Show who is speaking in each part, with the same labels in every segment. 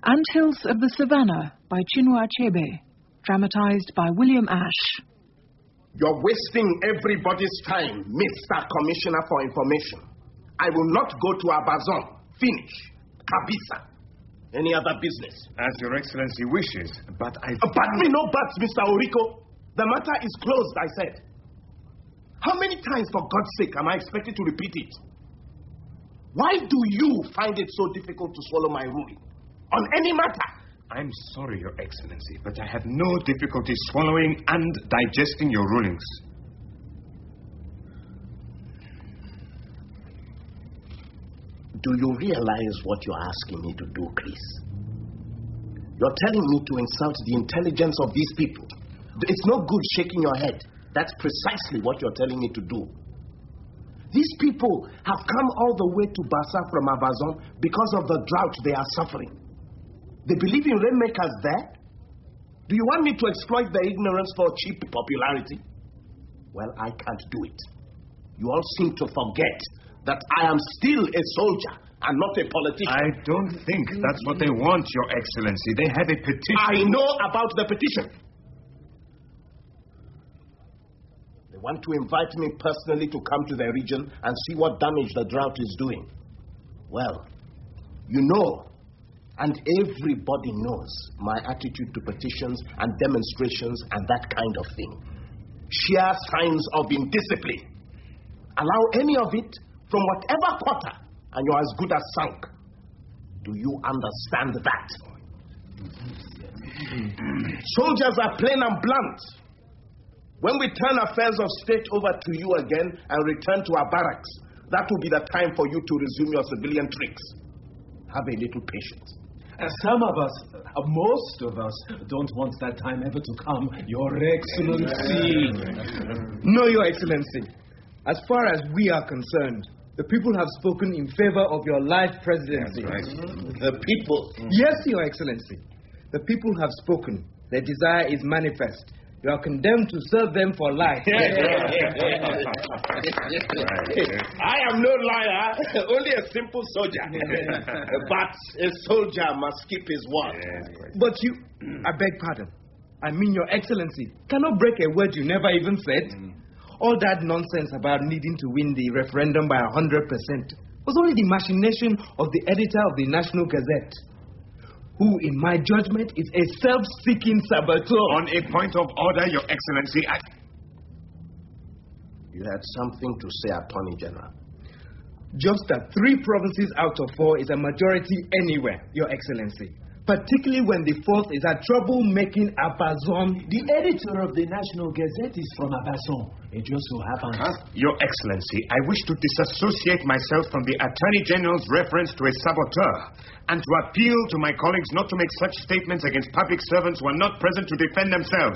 Speaker 1: Anthills of the Savannah by Chinua Achebe, dramatized by William Ash.
Speaker 2: You're wasting everybody's time, Mr. Commissioner for Information. I will not go to Abazon. Finish. Kabisa. Any other business?
Speaker 3: As Your Excellency wishes, but I...
Speaker 2: But me no buts, Mr. Oriko. The matter is closed, I said. How many times, for God's sake, am I expected to repeat it? Why do you find it so difficult to swallow my ruling? On any matter?
Speaker 3: I'm sorry, Your Excellency, but I have no difficulty swallowing and digesting your rulings.
Speaker 2: Do you realize what you're asking me to do, Chris? You're telling me to insult the intelligence of these people. It's no good shaking your head. That's precisely what you're telling me to do. These people have come all the way to Bassa from Abazon because of the drought they are suffering. They believe in rainmakers there? Do you want me to exploit their ignorance for cheap popularity? Well, I can't do it. You all seem to forget that I am still a soldier and not a politician.
Speaker 3: I don't think that's what they want, Your Excellency. They have a petition.
Speaker 2: I know about the petition. They want to invite me personally to come to their region and see what damage the drought is doing. Well, you know, and everybody knows my attitude to petitions and demonstrations and that kind of thing. Sheer signs of indiscipline. Allow any of it from whatever quarter, and you're as good as sunk. Do you understand that? Soldiers are plain and blunt. When we turn affairs of state over to you again and return to our barracks, that will be the time for you to resume your civilian tricks. Have a little patience.
Speaker 4: Some of us, most of us, don't want that time ever to come, Your Excellency.
Speaker 5: No, Your Excellency. As far as we are concerned, the people have spoken in favor of your life presidency.
Speaker 3: Right.
Speaker 2: The people?
Speaker 5: Yes, Your Excellency. The people have spoken. Their desire is manifest. You are condemned to serve them for life.
Speaker 2: I am no liar, only a simple soldier. But a soldier must keep his word.
Speaker 5: But you, I beg pardon. I mean, Your Excellency cannot break a word you never even said. All that nonsense about needing to win the referendum by 100% was only the machination of the editor of the National Gazette, who, in my judgment, is a self-seeking saboteur.
Speaker 3: On a point of order, Your Excellency,
Speaker 2: You had something to say, Attorney General.
Speaker 5: Just that 3 provinces out of 4 is a majority anywhere, Your Excellency. Particularly when the 4th is a trouble-making Abazon.
Speaker 4: The editor of the National Gazette is from Abazon. It just so happens.
Speaker 3: Your Excellency, I wish to disassociate myself from the Attorney General's reference to a saboteur and to appeal to my colleagues not to make such statements against public servants who are not present to defend themselves.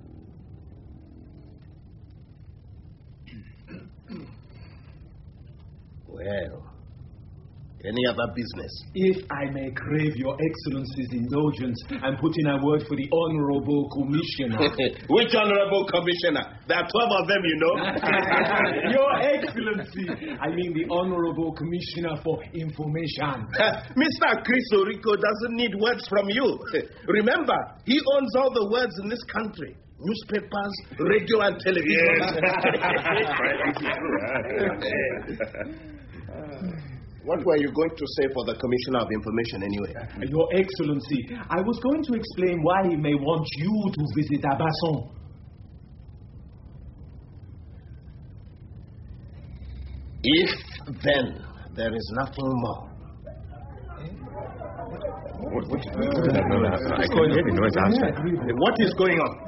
Speaker 2: Well, any other business?
Speaker 4: If I may crave Your Excellency's indulgence and put in a word for the Honorable Commissioner.
Speaker 2: Which Honorable Commissioner? There are 12 of them, you know.
Speaker 4: Your Excellency, I mean the Honorable Commissioner for Information.
Speaker 2: Mr. Chris Oriko doesn't need words from you. Remember, he owns all the words in this country. Newspapers, radio, and television. What were you going to say for the Commissioner of Information anyway?
Speaker 4: Your Excellency, I was going to explain why he may want you to visit Abazon.
Speaker 2: If then there is nothing more.
Speaker 3: What is going on?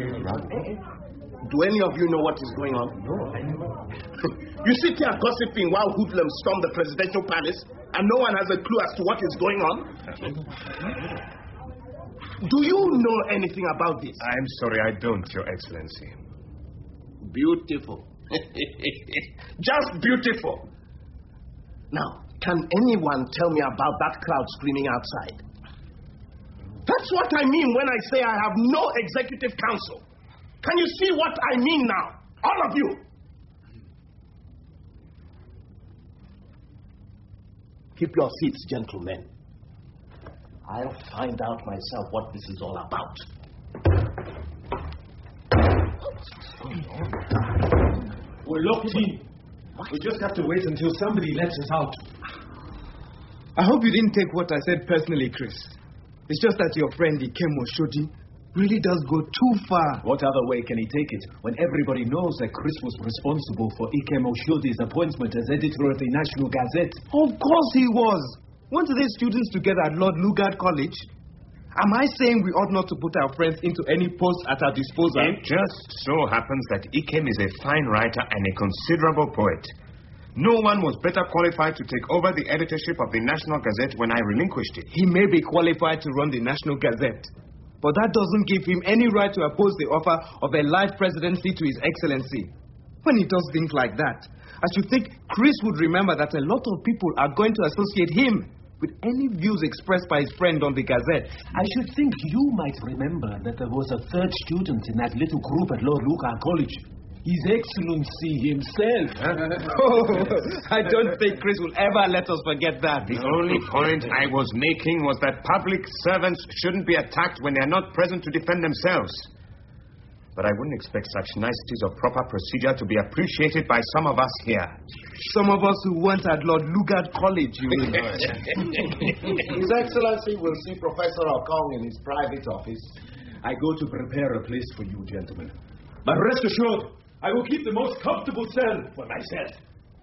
Speaker 2: Do any of you know what is going on? No. You sit here gossiping while hoodlums storm the presidential palace and no one has a clue as to what is going on? Do you know anything about this?
Speaker 3: I'm sorry, I don't, Your Excellency.
Speaker 2: Beautiful. Just beautiful. Now, can anyone tell me about that crowd screaming outside? That's what I mean when I say I have no executive council. Can you see what I mean now? All of you. Keep your seats, gentlemen. I'll find out myself what this is all about.
Speaker 4: We're locked in. We just have to wait until somebody lets us out.
Speaker 5: I hope you didn't take what I said personally, Chris. It's just that your friend Ikem Oshodi really does go too far.
Speaker 4: What other way can he take it when everybody knows that Chris was responsible for Ikem Oshodi's appointment as editor of the National Gazette?
Speaker 5: Of course he was. Weren't they students together at Lord Lugard College? Am I saying we ought not to put our friends into any post at our disposal?
Speaker 3: It just so happens that Ikem is a fine writer and a considerable poet. No one was better qualified to take over the editorship of the National Gazette when I relinquished it.
Speaker 5: He may be qualified to run the National Gazette, but that doesn't give him any right to oppose the offer of a life presidency to His Excellency. When he does things like that, I should think Chris would remember that a lot of people are going to associate him with any views expressed by his friend on the Gazette.
Speaker 4: I should think you might remember that there was a third student in that little group at Lord Lugard College. His Excellency himself.
Speaker 5: Oh, I don't think Chris will ever let us forget that.
Speaker 3: The only point I was making was that public servants shouldn't be attacked when they are not present to defend themselves. But I wouldn't expect such niceties of proper procedure to be appreciated by some of us here.
Speaker 5: Some of us who weren't at Lord Lugard College, you mean?
Speaker 2: His Excellency will see Professor Okong in his private office.
Speaker 4: I go to prepare a place for you, gentlemen. But rest assured, I will keep the most comfortable cell for myself.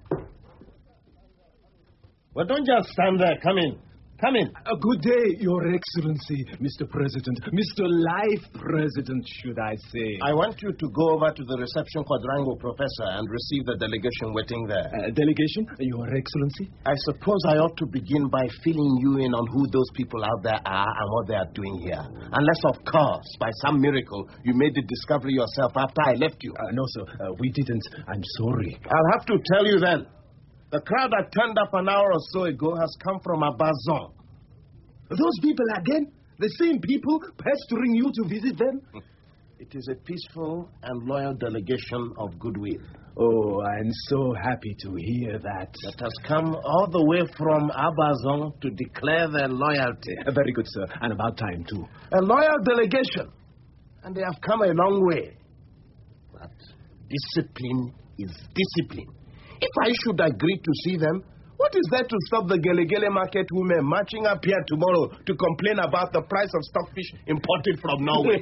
Speaker 2: Well, don't just stand there. Come in. Come in.
Speaker 4: A good day, Your Excellency, Mr. President. Mr. Life President, should I say.
Speaker 2: I want you to go over to the reception quadrangle, Professor, and receive the delegation waiting there.
Speaker 4: Delegation, Your Excellency?
Speaker 2: I suppose I ought to begin by filling you in on who those people out there are and what they are doing here. Unless, of course, by some miracle, you made the discovery yourself after I left you.
Speaker 4: No, sir. We didn't. I'm sorry.
Speaker 2: I'll have to tell you then. The crowd that turned up an hour or so ago has come from Abazon.
Speaker 4: Those people again? The same people pestering you to visit them?
Speaker 2: It is a peaceful and loyal delegation of goodwill.
Speaker 4: Oh, I'm so happy to hear that.
Speaker 2: That has come all the way from Abazon to declare their loyalty.
Speaker 4: Very good, sir. And about time, too.
Speaker 2: A loyal delegation. And they have come a long way. But discipline is discipline. If I should agree to see them, what is there to stop the Gelegele market women marching up here tomorrow to complain about the price of stockfish imported from Norway?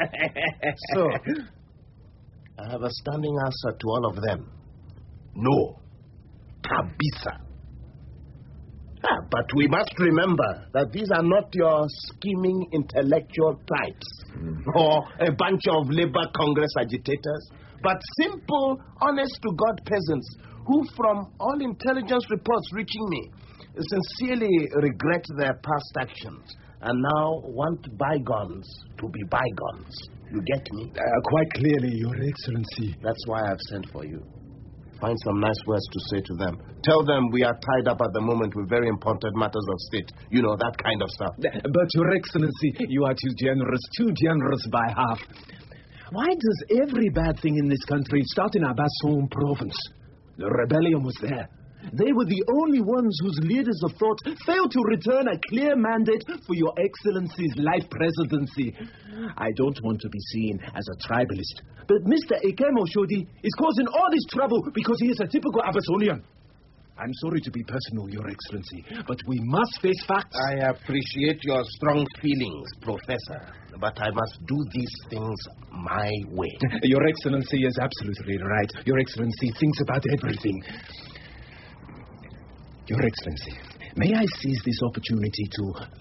Speaker 2: So, I have a standing answer to all of them. No. Kabisa. But we must remember that these are not your scheming intellectual types or a bunch of Labour Congress agitators, but simple, honest-to-God peasants who, from all intelligence reports reaching me, sincerely regret their past actions and now want bygones to be bygones. You get me?
Speaker 4: Quite clearly, Your Excellency.
Speaker 2: That's why I've sent for you. Find some nice words to say to them. Tell them we are tied up at the moment with very important matters of state. You know, that kind of stuff.
Speaker 4: But, Your Excellency, you are too generous by half. Why does every bad thing in this country start in Abasson province? The rebellion was there. They were the only ones whose leaders of thought failed to return a clear mandate for Your Excellency's life presidency. I don't want to be seen as a tribalist, but Mr. Ikem Oshodi is causing all this trouble because he is a typical Abasonian. I'm sorry to be personal, Your Excellency, but we must face facts.
Speaker 2: I appreciate your strong feelings, Professor, but I must do these things my way.
Speaker 4: Your Excellency is absolutely right. Your Excellency thinks about everything. Your Excellency, may I seize this opportunity to,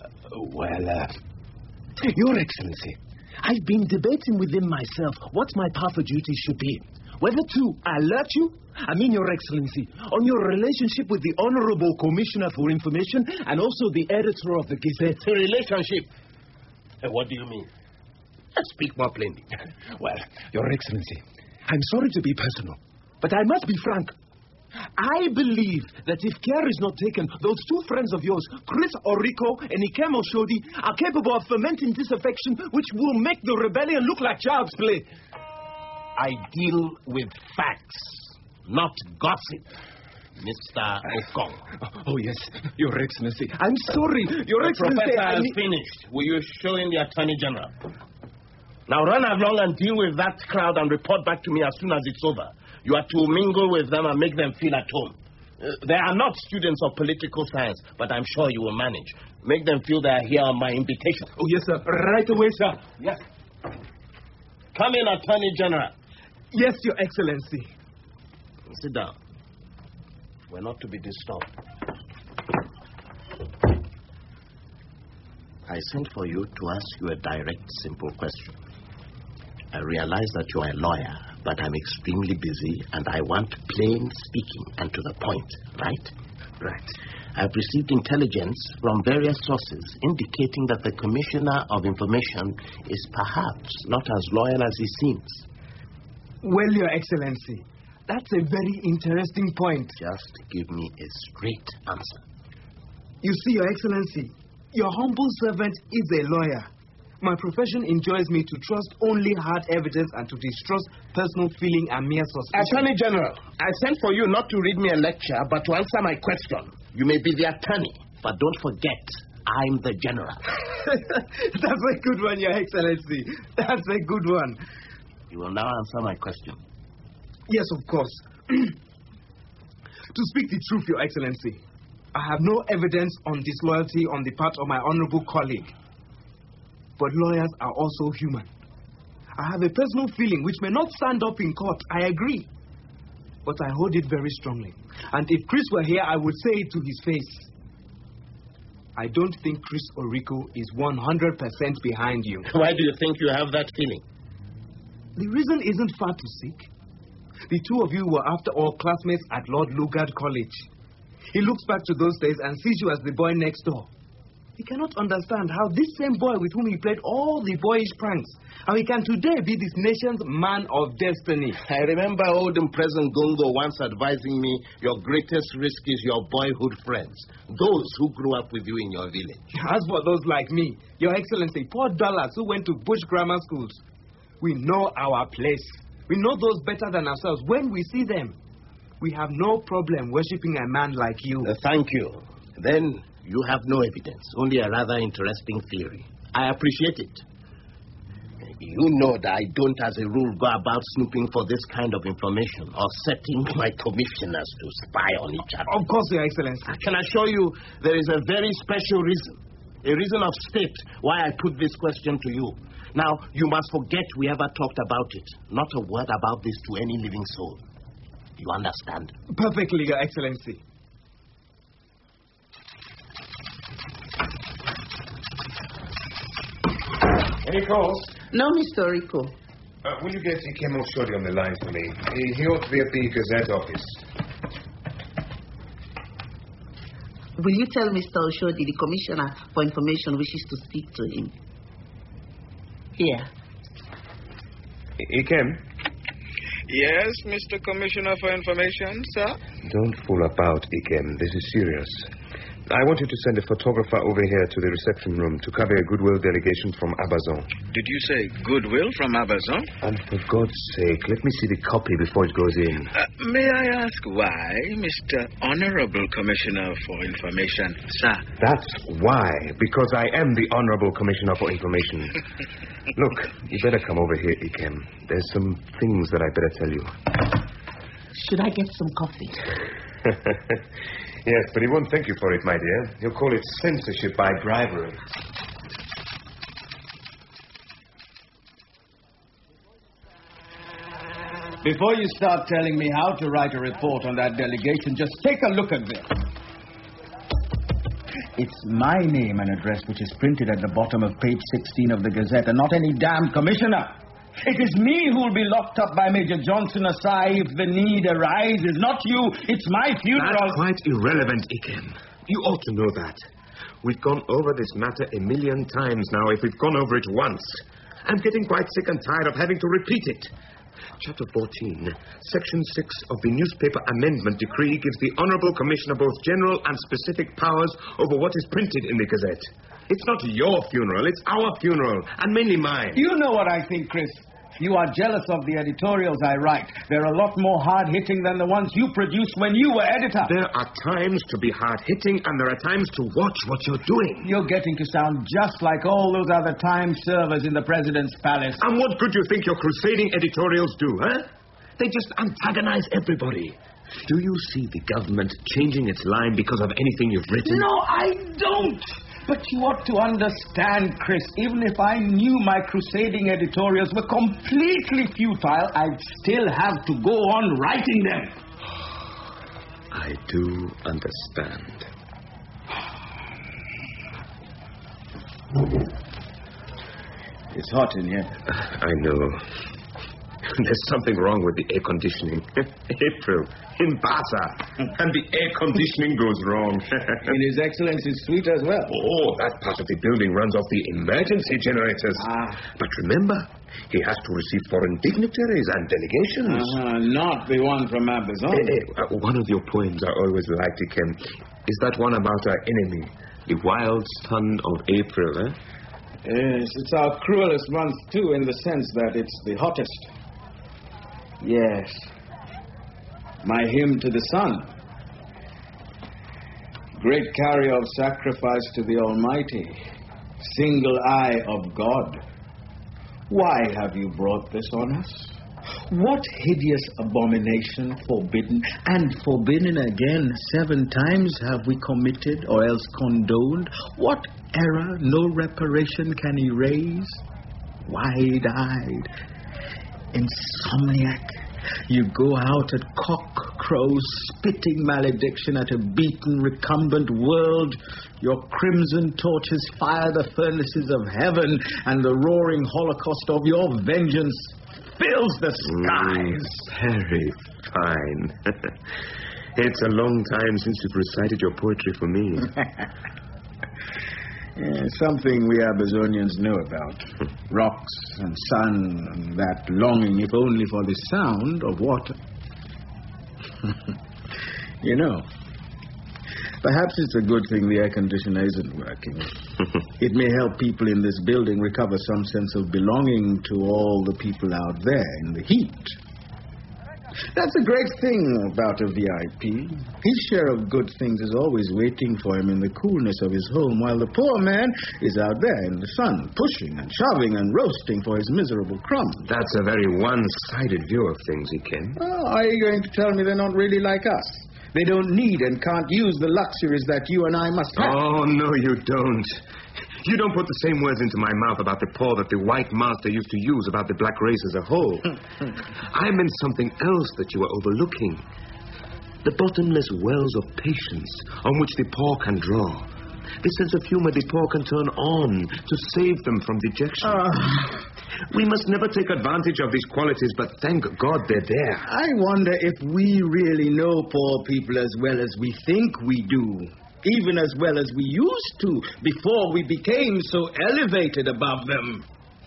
Speaker 4: Your Excellency, I've been debating within myself what my path of duty should be. Whether to alert you, Your Excellency, on your relationship with the Honorable Commissioner for Information and also the editor of the Gazette.
Speaker 2: A relationship? What do you mean? Speak more plainly.
Speaker 4: Well, Your Excellency, I'm sorry to be personal, but I must be frank. I believe that if care is not taken, those two friends of yours, Chris Oriko and Ikem Oshodi, are capable of fermenting disaffection which will make the rebellion look like child's play.
Speaker 2: I deal with facts, not gossip. Mr. Okong.
Speaker 4: Oh, yes, Your Excellency. I'm sorry, Your Excellency.
Speaker 2: The professor has finished. Will you show in the Attorney General? Now run along and deal with that crowd and report back to me as soon as it's over. You are to mingle with them and make them feel at home. They are not students of political science, but I'm sure you will manage. Make them feel they are here on my invitation.
Speaker 4: Oh, yes, sir. Right away, sir.
Speaker 2: Yes. Come in, Attorney General.
Speaker 4: Yes, Your Excellency.
Speaker 2: Sit down. We're not to be disturbed. I sent for you to ask you a direct, simple question. I realize that you are a lawyer, but I'm extremely busy and I want plain speaking and to the point, right?
Speaker 4: Right.
Speaker 2: I've received intelligence from various sources indicating that the Commissioner of Information is perhaps not as loyal as he seems.
Speaker 5: Well, Your Excellency, that's a very interesting point.
Speaker 2: Just give me a straight answer.
Speaker 5: You see, Your Excellency, your humble servant is a lawyer. My profession enjoins me to trust only hard evidence and to distrust personal feeling and mere suspicion.
Speaker 2: Attorney General, I sent for you not to read me a lecture, but to answer my question. You may be the attorney, but don't forget, I'm the general.
Speaker 5: That's a good one, Your Excellency. That's a good one.
Speaker 2: You will now answer my question.
Speaker 5: Yes, of course. To speak the truth, Your Excellency, I have no evidence on disloyalty on the part of my honorable colleague. But lawyers are also human. I have a personal feeling which may not stand up in court, I agree. But I hold it very strongly. And if Chris were here, I would say it to his face. I don't think Chris Oriko is 100% behind you.
Speaker 2: Why do you think you have that feeling?
Speaker 5: The reason isn't far to seek. The two of you were, after all, classmates at Lord Lugard College. He looks back to those days and sees you as the boy next door. He cannot understand how this same boy with whom he played all the boyish pranks, how he can today be this nation's man of destiny.
Speaker 2: I remember old and present Gongo once advising me, your greatest risk is your boyhood friends, those who grew up with you in your village.
Speaker 5: As for those like me, Your Excellency, poor dullards who went to bush grammar schools, we know our place. We know those better than ourselves when we see them. We have no problem worshipping a man like you.
Speaker 2: Thank you. Then you have no evidence, only a rather interesting theory. I appreciate it. You know that I don't, as a rule, go about snooping for this kind of information or setting my commissioners to spy on each other.
Speaker 5: Of course, Your Excellency.
Speaker 2: I can assure you there is a very special reason, a reason of state, why I put this question to you. Now, you must forget we ever talked about it. Not a word about this to any living soul. You understand?
Speaker 5: Perfectly, Your Excellency.
Speaker 3: Any calls?
Speaker 6: No, Mr. Rico.
Speaker 3: Will you get Ikem Oshodi on the line for me? He ought to be at the Gazette office.
Speaker 6: Will you tell Mr. Oshodi the Commissioner for Information wishes to speak to him? Here.
Speaker 3: Ikem?
Speaker 7: Yes, Mr. Commissioner for Information, sir?
Speaker 3: Don't fool about, Ikem. This is serious. I want you to send a photographer over here to the reception room to cover a goodwill delegation from Abazon.
Speaker 7: Did you say goodwill from Abazon?
Speaker 3: And for God's sake, let me see the copy before it goes in.
Speaker 7: May I ask why, Mr. Honorable Commissioner for Information, sir?
Speaker 3: That's why, because I am the Honorable Commissioner for Information. Look, you better come over here, Ikem. There's some things that I better tell you.
Speaker 6: Should I get some coffee?
Speaker 3: Yes, but he won't thank you for it, my dear. He'll call it censorship by bribery.
Speaker 8: Before you start telling me how to write a report on that delegation, just take a look at this. It's my name and address which is printed at the bottom of page 16 of the Gazette, and not any damn commissioner. It is me who will be locked up by Major Johnson Asai if the need arises, not you. It's my funeral.
Speaker 3: That's quite irrelevant, Ikem. You ought to know that. We've gone over this matter 1,000,000 times now, if we've gone over it once. I'm getting quite sick and tired of having to repeat it. Chapter 14, Section 6 of the Newspaper Amendment Decree gives the Honorable Commissioner both general and specific powers over what is printed in the Gazette. It's not your funeral, it's our funeral, and mainly mine.
Speaker 8: You know what I think, Chris. You are jealous of the editorials I write. They're a lot more hard-hitting than the ones you produced when you were editor.
Speaker 3: There are times to be hard-hitting, and there are times to watch what you're doing.
Speaker 8: You're getting to sound just like all those other time servers in the president's palace.
Speaker 3: And what good do you think your crusading editorials do, huh? They just antagonize everybody. Do you see the government changing its line because of anything you've written?
Speaker 8: No, I don't. But you ought to understand, Chris, even if I knew my crusading editorials were completely futile, I'd still have to go on writing them.
Speaker 3: I do understand.
Speaker 8: It's hot in here.
Speaker 3: I know. There's something wrong with the air conditioning. April, in Basa. And the air conditioning goes wrong.
Speaker 8: And His Excellency's suite as well.
Speaker 3: Oh, that part of the building runs off the emergency generators. But remember, he has to receive foreign dignitaries and delegations.
Speaker 8: Not the one from Abazon.
Speaker 3: One of your poems I always liked, Ikem, is that one about our enemy, the wild son of April, eh?
Speaker 8: Yes, it's our cruelest month, too, in the sense that it's the hottest. Yes. My hymn to the sun. Great carrier of sacrifice to the Almighty. Single eye of God. Why have you brought this on us? What hideous abomination forbidden, and forbidden again 7 times have we committed or else condoned? What error no reparation can erase? Wide-eyed, insomniac, you go out at cock-crows, spitting malediction at a beaten, recumbent world. Your crimson torches fire the furnaces of heaven, and the roaring holocaust of your vengeance fills the skies.
Speaker 3: Very fine. It's a long time since you've recited your poetry for me.
Speaker 8: Something we Abazonians know about. Rocks and sun and that longing, if only for the sound of water. You know, perhaps it's a good thing the air conditioner isn't working. It may help people in this building recover some sense of belonging to all the people out there in the heat. That's a great thing about a VIP. His share of good things is always waiting for him in the coolness of his home, while the poor man is out there in the sun, pushing and shoving and roasting for his miserable crumbs.
Speaker 3: That's a very one-sided view of things, Ikem.
Speaker 8: Oh, are you going to tell me they're not really like us? They don't need and can't use the luxuries that you and I must have.
Speaker 3: Oh, no, you don't. You don't put the same words into my mouth about the poor that the white master used to use about the black race as a whole. I meant something else that you are overlooking. The bottomless wells of patience on which the poor can draw. The sense of humor the poor can turn on to save them from dejection. We must never take advantage of these qualities, but thank God they're there.
Speaker 8: I wonder if we really know poor people as well as we think we do. Even as well as we used to before we became so elevated above them.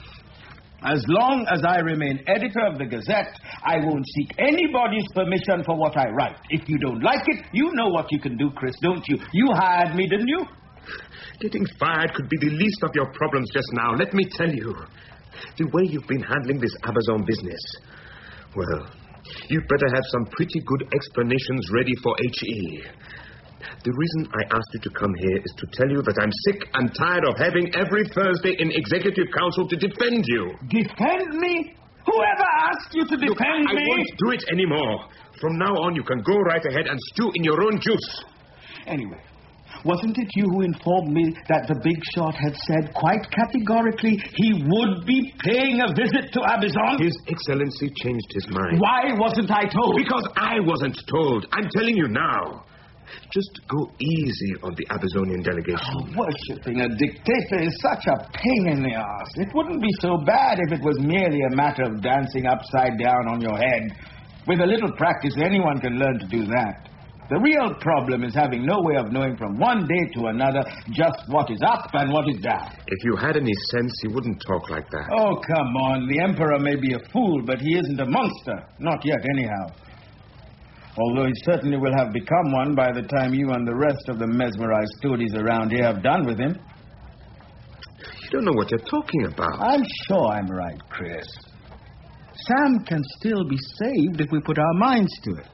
Speaker 8: As long as I remain editor of the Gazette, I won't seek anybody's permission for what I write. If you don't like it, you know what you can do, Chris, don't you? You hired me, didn't you?
Speaker 3: Getting fired could be the least of your problems just now. Let me tell you, the way you've been handling this Abazon business, well, you'd better have some pretty good explanations ready for H.E. The reason I asked you to come here is to tell you that I'm sick and tired of having every Thursday in Executive Council to defend you.
Speaker 8: Defend me? Whoever asked you to defend me?
Speaker 3: I won't do it anymore. From now on, you can go right ahead and stew in your own juice.
Speaker 8: Anyway, wasn't it you who informed me that the big shot had said quite categorically he would be paying a visit to Abazon?
Speaker 3: His Excellency changed his mind.
Speaker 8: Why wasn't I told?
Speaker 3: Because I wasn't told. I'm telling you now. Just go easy on the Abazonian delegation.
Speaker 8: Worshipping a dictator is such a pain in the ass. It wouldn't be so bad if it was merely a matter of dancing upside down on your head. With a little practice, anyone can learn to do that. The real problem is having no way of knowing from one day to another just what is up and what is down.
Speaker 3: If you had any sense, you wouldn't talk like that.
Speaker 8: Oh, come on. The Emperor may be a fool, but he isn't a monster. Not yet, anyhow. Although he certainly will have become one by the time you and the rest of the mesmerized toadies around here have done with him.
Speaker 3: You don't know what you're talking about.
Speaker 8: I'm sure I'm right, Chris. Sam can still be saved if we put our minds to it.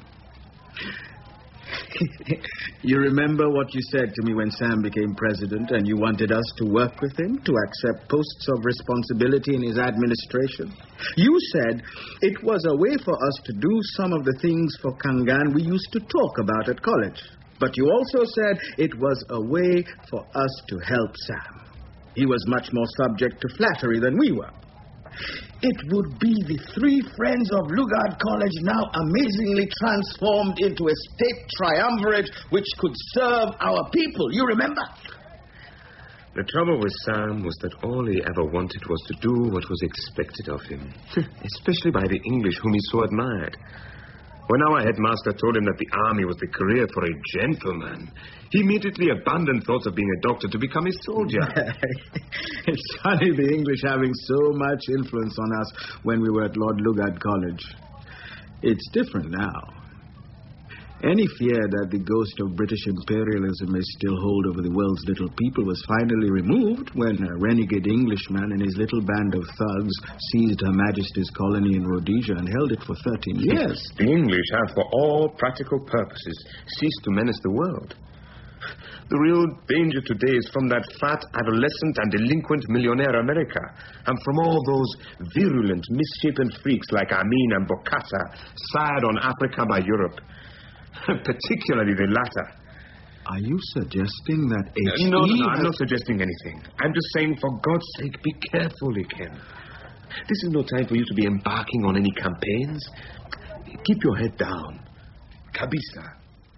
Speaker 8: You remember what you said to me when Sam became president and you wanted us to work with him, to accept posts of responsibility in his administration? You said it was a way for us to do some of the things for Kangan we used to talk about at college. But you also said it was a way for us to help Sam. He was much more subject to flattery than we were. It would be the three friends of Lugard College now amazingly transformed into a state triumvirate which could serve our people. You remember?
Speaker 3: The trouble with Sam was that all he ever wanted was to do what was expected of him, especially by the English whom he so admired. When our headmaster told him that the army was the career for a gentleman, he immediately abandoned thoughts of being a doctor to become a soldier.
Speaker 8: It's funny the English having so much influence on us when we were at Lord Lugard College. It's different now. Any fear that the ghost of British imperialism may still hold over the world's little people was finally removed when a renegade Englishman and his little band of thugs seized Her Majesty's colony in Rhodesia and held it for 13 years.
Speaker 3: The English have, for all practical purposes, ceased to menace the world. The real danger today is from that fat, adolescent, and delinquent millionaire America, and from all those virulent, misshapen freaks like Amin and Bokassa, sired on Africa by Europe. Particularly the latter.
Speaker 8: Are you suggesting that H.E.
Speaker 3: No, I'm not suggesting anything. I'm just saying, for God's sake, be careful, Ikem. This is no time for you to be embarking on any campaigns. Keep your head down. Kabisa.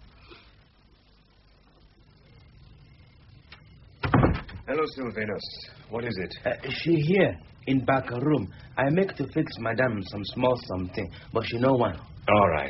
Speaker 3: Hello, Sylvanus. What is it?
Speaker 9: She here, in back room. I make to fix Madame some small something, but she no one.
Speaker 3: All right.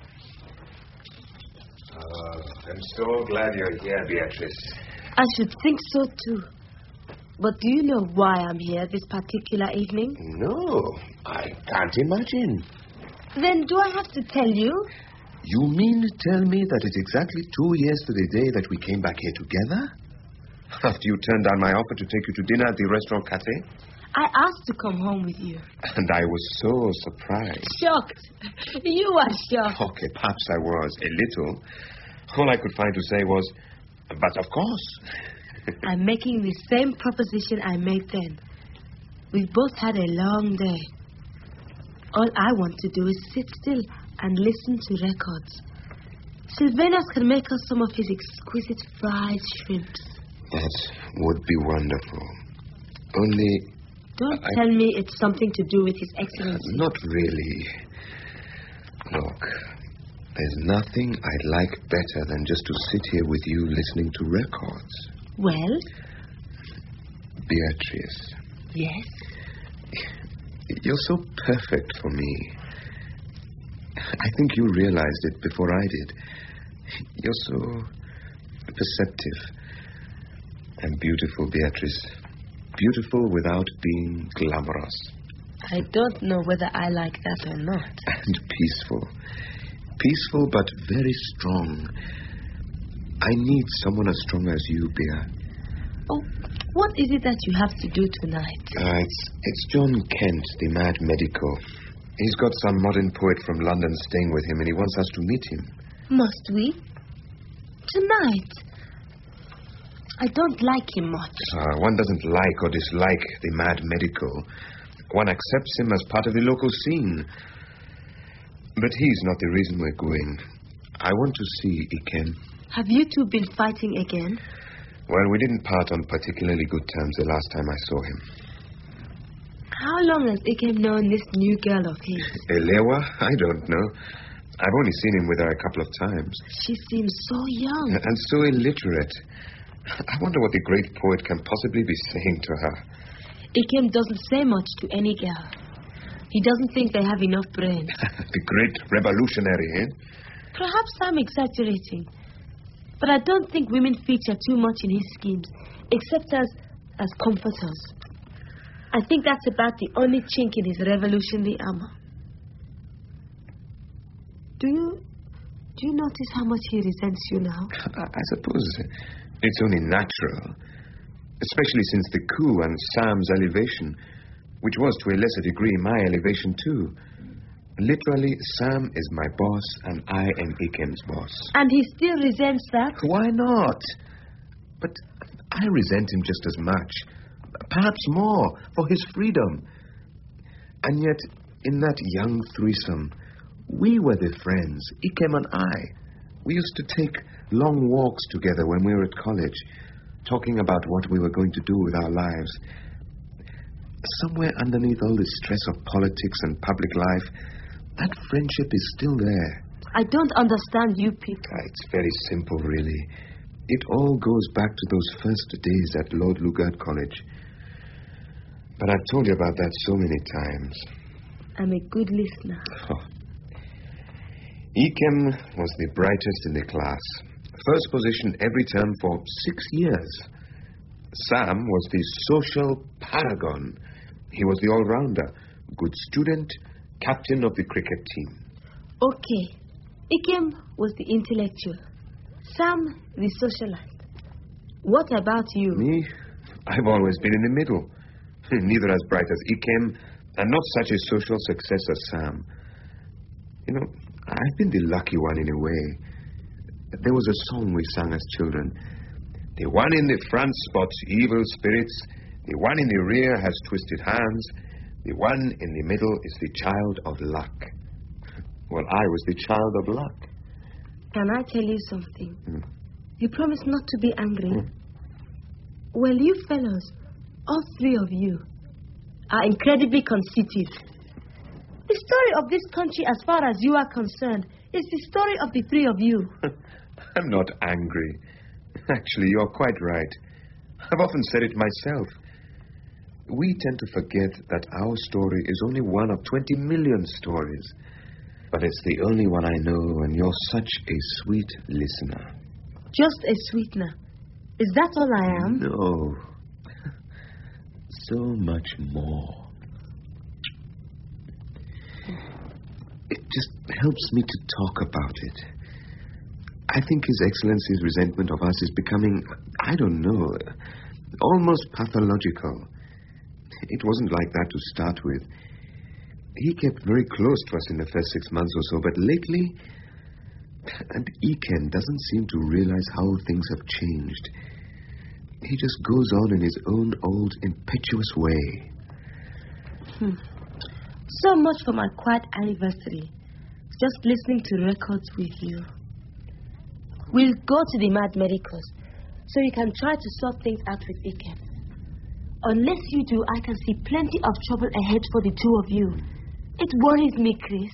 Speaker 3: I'm so glad you're here, Beatrice.
Speaker 10: I should think so, too. But do you know why I'm here this particular evening?
Speaker 3: No, I can't imagine.
Speaker 10: Then do I have to tell you?
Speaker 3: You mean to tell me that it's exactly 2 years to the day that we came back here together? After you turned down my offer to take you to dinner at the restaurant Cathay?
Speaker 10: I asked to come home with you.
Speaker 3: And I was so surprised.
Speaker 10: Shocked. You are shocked.
Speaker 3: Okay, perhaps I was a little. All I could find to say was, but of course.
Speaker 10: I'm making the same proposition I made then. We've both had a long day. All I want to do is sit still and listen to records. Sylvanus can make us some of his exquisite fried shrimps.
Speaker 3: That would be wonderful. Only...
Speaker 10: Don't tell me it's something to do with His Excellency.
Speaker 3: Not really. Look, there's nothing I'd like better than just to sit here with you listening to records.
Speaker 10: Well?
Speaker 3: Beatrice.
Speaker 10: Yes?
Speaker 3: You're so perfect for me. I think you realized it before I did. You're so perceptive and beautiful, Beatrice. Beautiful without being glamorous.
Speaker 10: I don't know whether I like that or not.
Speaker 3: And peaceful. Peaceful but very strong. I need someone as strong as you, Bea.
Speaker 10: Oh, what is it that you have to do tonight?
Speaker 3: It's John Kent, the mad medico. He's got some modern poet from London staying with him, and he wants us to meet him.
Speaker 10: Must we? Tonight? I don't like him much.
Speaker 3: One doesn't like or dislike the mad medico. One accepts him as part of the local scene. But he's not the reason we're going. I want to see Ikem.
Speaker 10: Have you two been fighting again?
Speaker 3: Well, we didn't part on particularly good terms the last time I saw him.
Speaker 10: How long has Ikem known this new girl of his?
Speaker 3: Elewa? I don't know. I've only seen him with her a couple of times.
Speaker 10: She seems so young.
Speaker 3: And so illiterate. I wonder what the great poet can possibly be saying to her.
Speaker 10: Ikem doesn't say much to any girl. He doesn't think they have enough brains.
Speaker 3: The great revolutionary, eh?
Speaker 10: Perhaps I'm exaggerating. But I don't think women feature too much in his schemes, except as comforters. I think that's about the only chink in his revolutionary armor. Do you notice how much he resents you now?
Speaker 3: I suppose it's only natural. Especially since the coup and Sam's elevation. which was to a lesser degree my elevation too. Literally, Sam is my boss and I am Ikem's boss.
Speaker 10: And he still resents that?
Speaker 3: Why not? But I resent him just as much, perhaps more, for his freedom. And yet, in that young threesome, we were the friends, Ikem and I. We used to take long walks together when we were at college, talking about what we were going to do with our lives. Somewhere underneath all the stress of politics and public life, that friendship is still there.
Speaker 10: I don't understand you people.
Speaker 3: It's very simple, really. It all goes back to those first days at Lord Lugard College. But I've told you about that so many times.
Speaker 10: I'm a good listener.
Speaker 3: Ikem was the brightest in the class. First position every term for 6 years. Sam was the social paragon. He was the all-rounder. Good student, captain of the cricket team.
Speaker 10: Okay. Ikem was the intellectual. Sam, the socialite. What about you?
Speaker 3: Me? I've always been in the middle. Neither as bright as Ikem, and not such a social success as Sam. You know, I've been the lucky one in a way. There was a song we sang as children. The one in the front spots evil spirits. The one in the rear has twisted hands. The one in the middle is the child of luck. Well, I was the child of luck.
Speaker 10: Can I tell you something? You promised not to be angry. Well, you fellows, all three of you, are incredibly conceited. The story of this country, as far as you are concerned, is the story of the three of you.
Speaker 3: I'm not angry. Actually, you're quite right. I've often said it myself. We tend to forget that our story is only one of 20 million stories. But it's the only one I know, and you're such a sweet listener.
Speaker 10: Just a sweetener. Is that all I am?
Speaker 3: No. So much more. It just helps me to talk about it. I think His Excellency's resentment of us is becoming, I don't know, almost pathological. It wasn't like that to start with. He kept very close to us in the first 6 months or so, but lately, and Ikem doesn't seem to realize how things have changed. He just goes on in his own old impetuous way.
Speaker 10: So much for my quiet anniversary. Just listening to records with you. We'll go to the Mad Medicals, so you can try to sort things out with Ikem. Unless you do, I can see plenty of trouble ahead for the two of you. It worries me, Chris.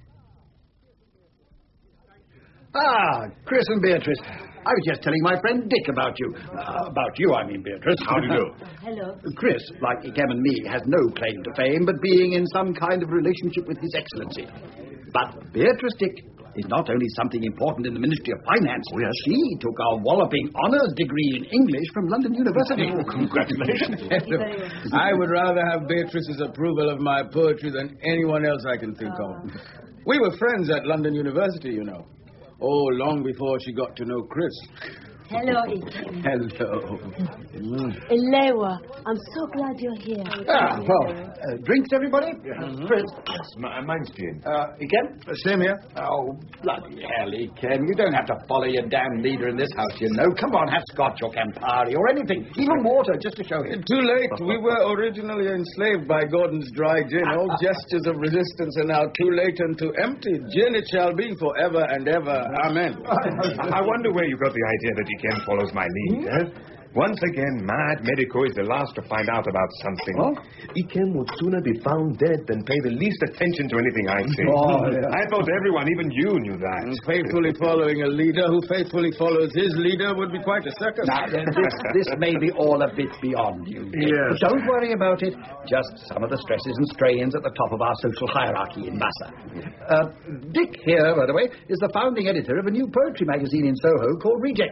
Speaker 11: Chris and Beatrice. I was just telling my friend Dick about you. About you, I mean, Beatrice.
Speaker 12: How do you do?
Speaker 10: Hello.
Speaker 11: Chris, like Ikem and me, has no claim to fame, but being in some kind of relationship with His Excellency. But Beatrice, Dick, is not only something important in the Ministry of Finance.
Speaker 12: Oh, yes?
Speaker 11: She took our walloping honours degree in English from London University.
Speaker 12: Oh, congratulations.
Speaker 13: I would rather have Beatrice's approval of my poetry than anyone else I can think of. We were friends at London University, you know. Oh, long before she got to know Chris.
Speaker 10: Hello, Ikem.
Speaker 11: Hello.
Speaker 10: Elewa, I'm so glad you're here.
Speaker 11: Drinks, everybody? Chris?
Speaker 3: Yes, mine's gin.
Speaker 11: Ikem?
Speaker 13: Same here.
Speaker 11: Oh, bloody hell, Ikem. You don't have to follow your damn leader in this house, you know. Come on, have scotch or Campari or anything. Even water, just to show him.
Speaker 13: Too late. We were originally enslaved by Gordon's dry gin. All gestures of resistance are now too late and too empty. Gin it shall be forever and ever. Amen.
Speaker 3: I wonder where you got the idea that Ikem follows my lead, eh? Once again, Mad Medico is the last to find out about something.
Speaker 11: Huh?
Speaker 3: Ikem would sooner be found dead than pay the least attention to anything I say.
Speaker 11: Yeah.
Speaker 3: I thought everyone, even you, knew that.
Speaker 13: Faithfully following a leader who faithfully follows his leader would be quite a circus.
Speaker 11: Now, this may be all a bit beyond you, Dick.
Speaker 13: Yes.
Speaker 11: But don't worry about it. Just some of the stresses and strains at the top of our social hierarchy in Massa. Dick here, by the way, is the founding editor of a new poetry magazine in Soho called Reject.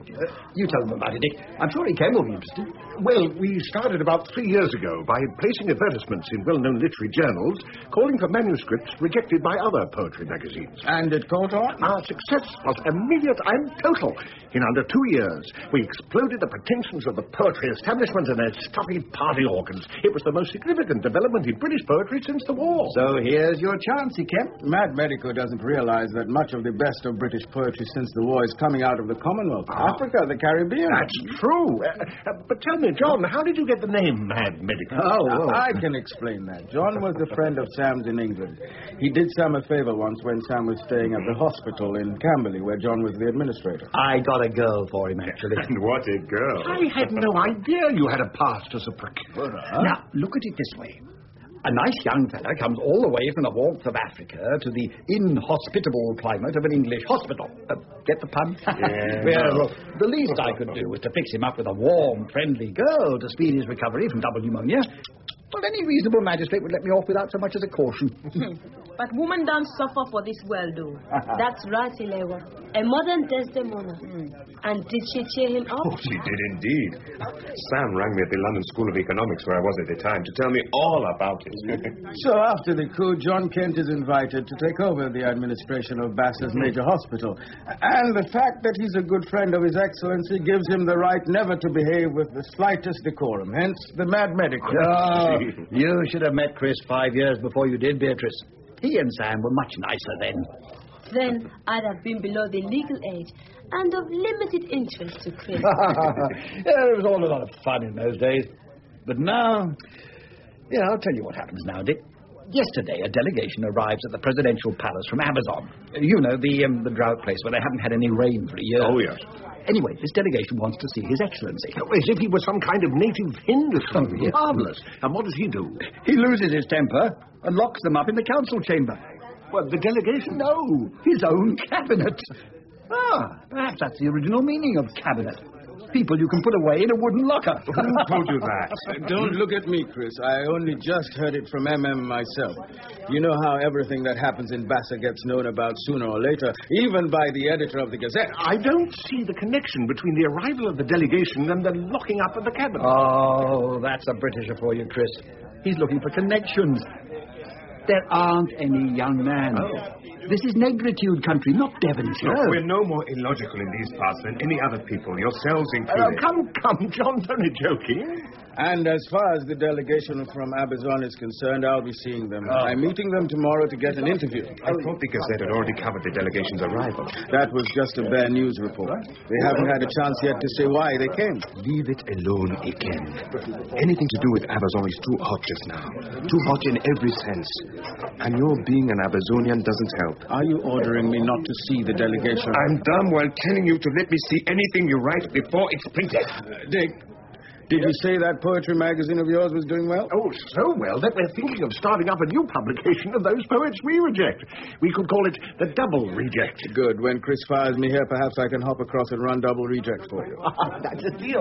Speaker 11: You tell them about it, Dick. I'm sure Ikem will be interested.
Speaker 12: Well, we started about 3 years ago by placing advertisements in well-known literary journals calling for manuscripts rejected by other poetry magazines.
Speaker 13: And it caught on?
Speaker 12: Our success was immediate and total. In under 2 years, we exploded the pretensions of the poetry establishment and their stuffy party organs. It was the most significant development in British poetry since the war.
Speaker 11: So here's your chance, Ikem.
Speaker 13: Mad Medico doesn't realize that much of the best of British poetry since the war is coming out of the Commonwealth. Africa, the Caribbean.
Speaker 12: That's true. But tell me, John, how did you get the name Mad Medico?
Speaker 13: I can explain that. John was a friend of Sam's in England. He did Sam a favor once when Sam was staying at the hospital in Camberley, where John was the administrator.
Speaker 11: I got a girl for him, actually.
Speaker 3: And what a girl.
Speaker 12: I had no idea you had a past as a procurer.
Speaker 11: Now, look at it this way. A nice young fella comes all the way from the warmth of Africa to the inhospitable climate of an English hospital. Get the pun?
Speaker 3: Yeah.
Speaker 11: Well, the least I could do was to fix him up with a warm, friendly girl to speed his recovery from double pneumonia. Well, any reasonable magistrate would let me off without so much as a caution.
Speaker 10: But women don't suffer for this well, though. That's right, Ilewa. A modern Desdemona. And did she cheer him up?
Speaker 3: Oh, she did indeed. Sam rang me at the London School of Economics, where I was at the time, to tell me all about it.
Speaker 13: So after the coup, John Kent is invited to take over the administration of Bass's Major Hospital. And the fact that he's a good friend of His Excellency gives him the right never to behave with the slightest decorum. Hence, the Mad Medico.
Speaker 11: Oh, you should have met Chris 5 years before you did, Beatrice. He and Sam were much nicer then.
Speaker 10: Then I'd have been below the legal age and of limited interest to Chris.
Speaker 11: It was all a lot of fun in those days. But now... Yeah, I'll tell you what happens now, Dick. Yesterday, a delegation arrives at the presidential palace from Amazon. You know, the drought place where they haven't had any rain for a year.
Speaker 12: Oh, yes.
Speaker 11: Anyway, this delegation wants to see His Excellency.
Speaker 12: As if he was some kind of native Hindu.
Speaker 11: Yes.
Speaker 12: Marvellous. And what does he do?
Speaker 11: He loses his temper and locks them up in the council chamber.
Speaker 12: Well, the delegation?
Speaker 11: No, his own cabinet. Perhaps that's the original meaning of cabinet. People you can put away in a wooden locker.
Speaker 3: Who told you that?
Speaker 13: Don't look at me, Chris. I only just heard it from M.M. myself. You know how everything that happens in Bassa gets known about sooner or later, even by the editor of the Gazette.
Speaker 12: I don't see the connection between the arrival of the delegation and the locking up of the cabinet.
Speaker 11: Oh, that's a Britisher for you, Chris. He's looking for connections. There aren't any, young man. This is negritude country, not Devonshire.
Speaker 3: Look, we're no more illogical in these parts than any other people, yourselves included.
Speaker 12: Come, John's only joking.
Speaker 13: And as far as the delegation from Abazon is concerned, I'll be seeing them. I'm meeting them tomorrow to get an interview.
Speaker 3: I thought the Gazette had already covered the delegation's arrival.
Speaker 13: That was just a bare news report. They haven't had a chance yet to say why they came.
Speaker 3: Leave it alone, Ikem. Anything to do with Abazon is too hot just now. Too hot in every sense. And your being an Abazonian doesn't help.
Speaker 13: Are you ordering me not to see the delegation?
Speaker 3: I'm dumb while telling you to let me see anything you write before it's printed.
Speaker 13: Dick, did you say that poetry magazine of yours was doing well?
Speaker 12: Oh, so well that we're thinking of starting up a new publication of those poets we reject. We could call it the Double Reject.
Speaker 13: Good. When Chris fires me here, perhaps I can hop across and run Double Reject for you.
Speaker 12: That's a deal.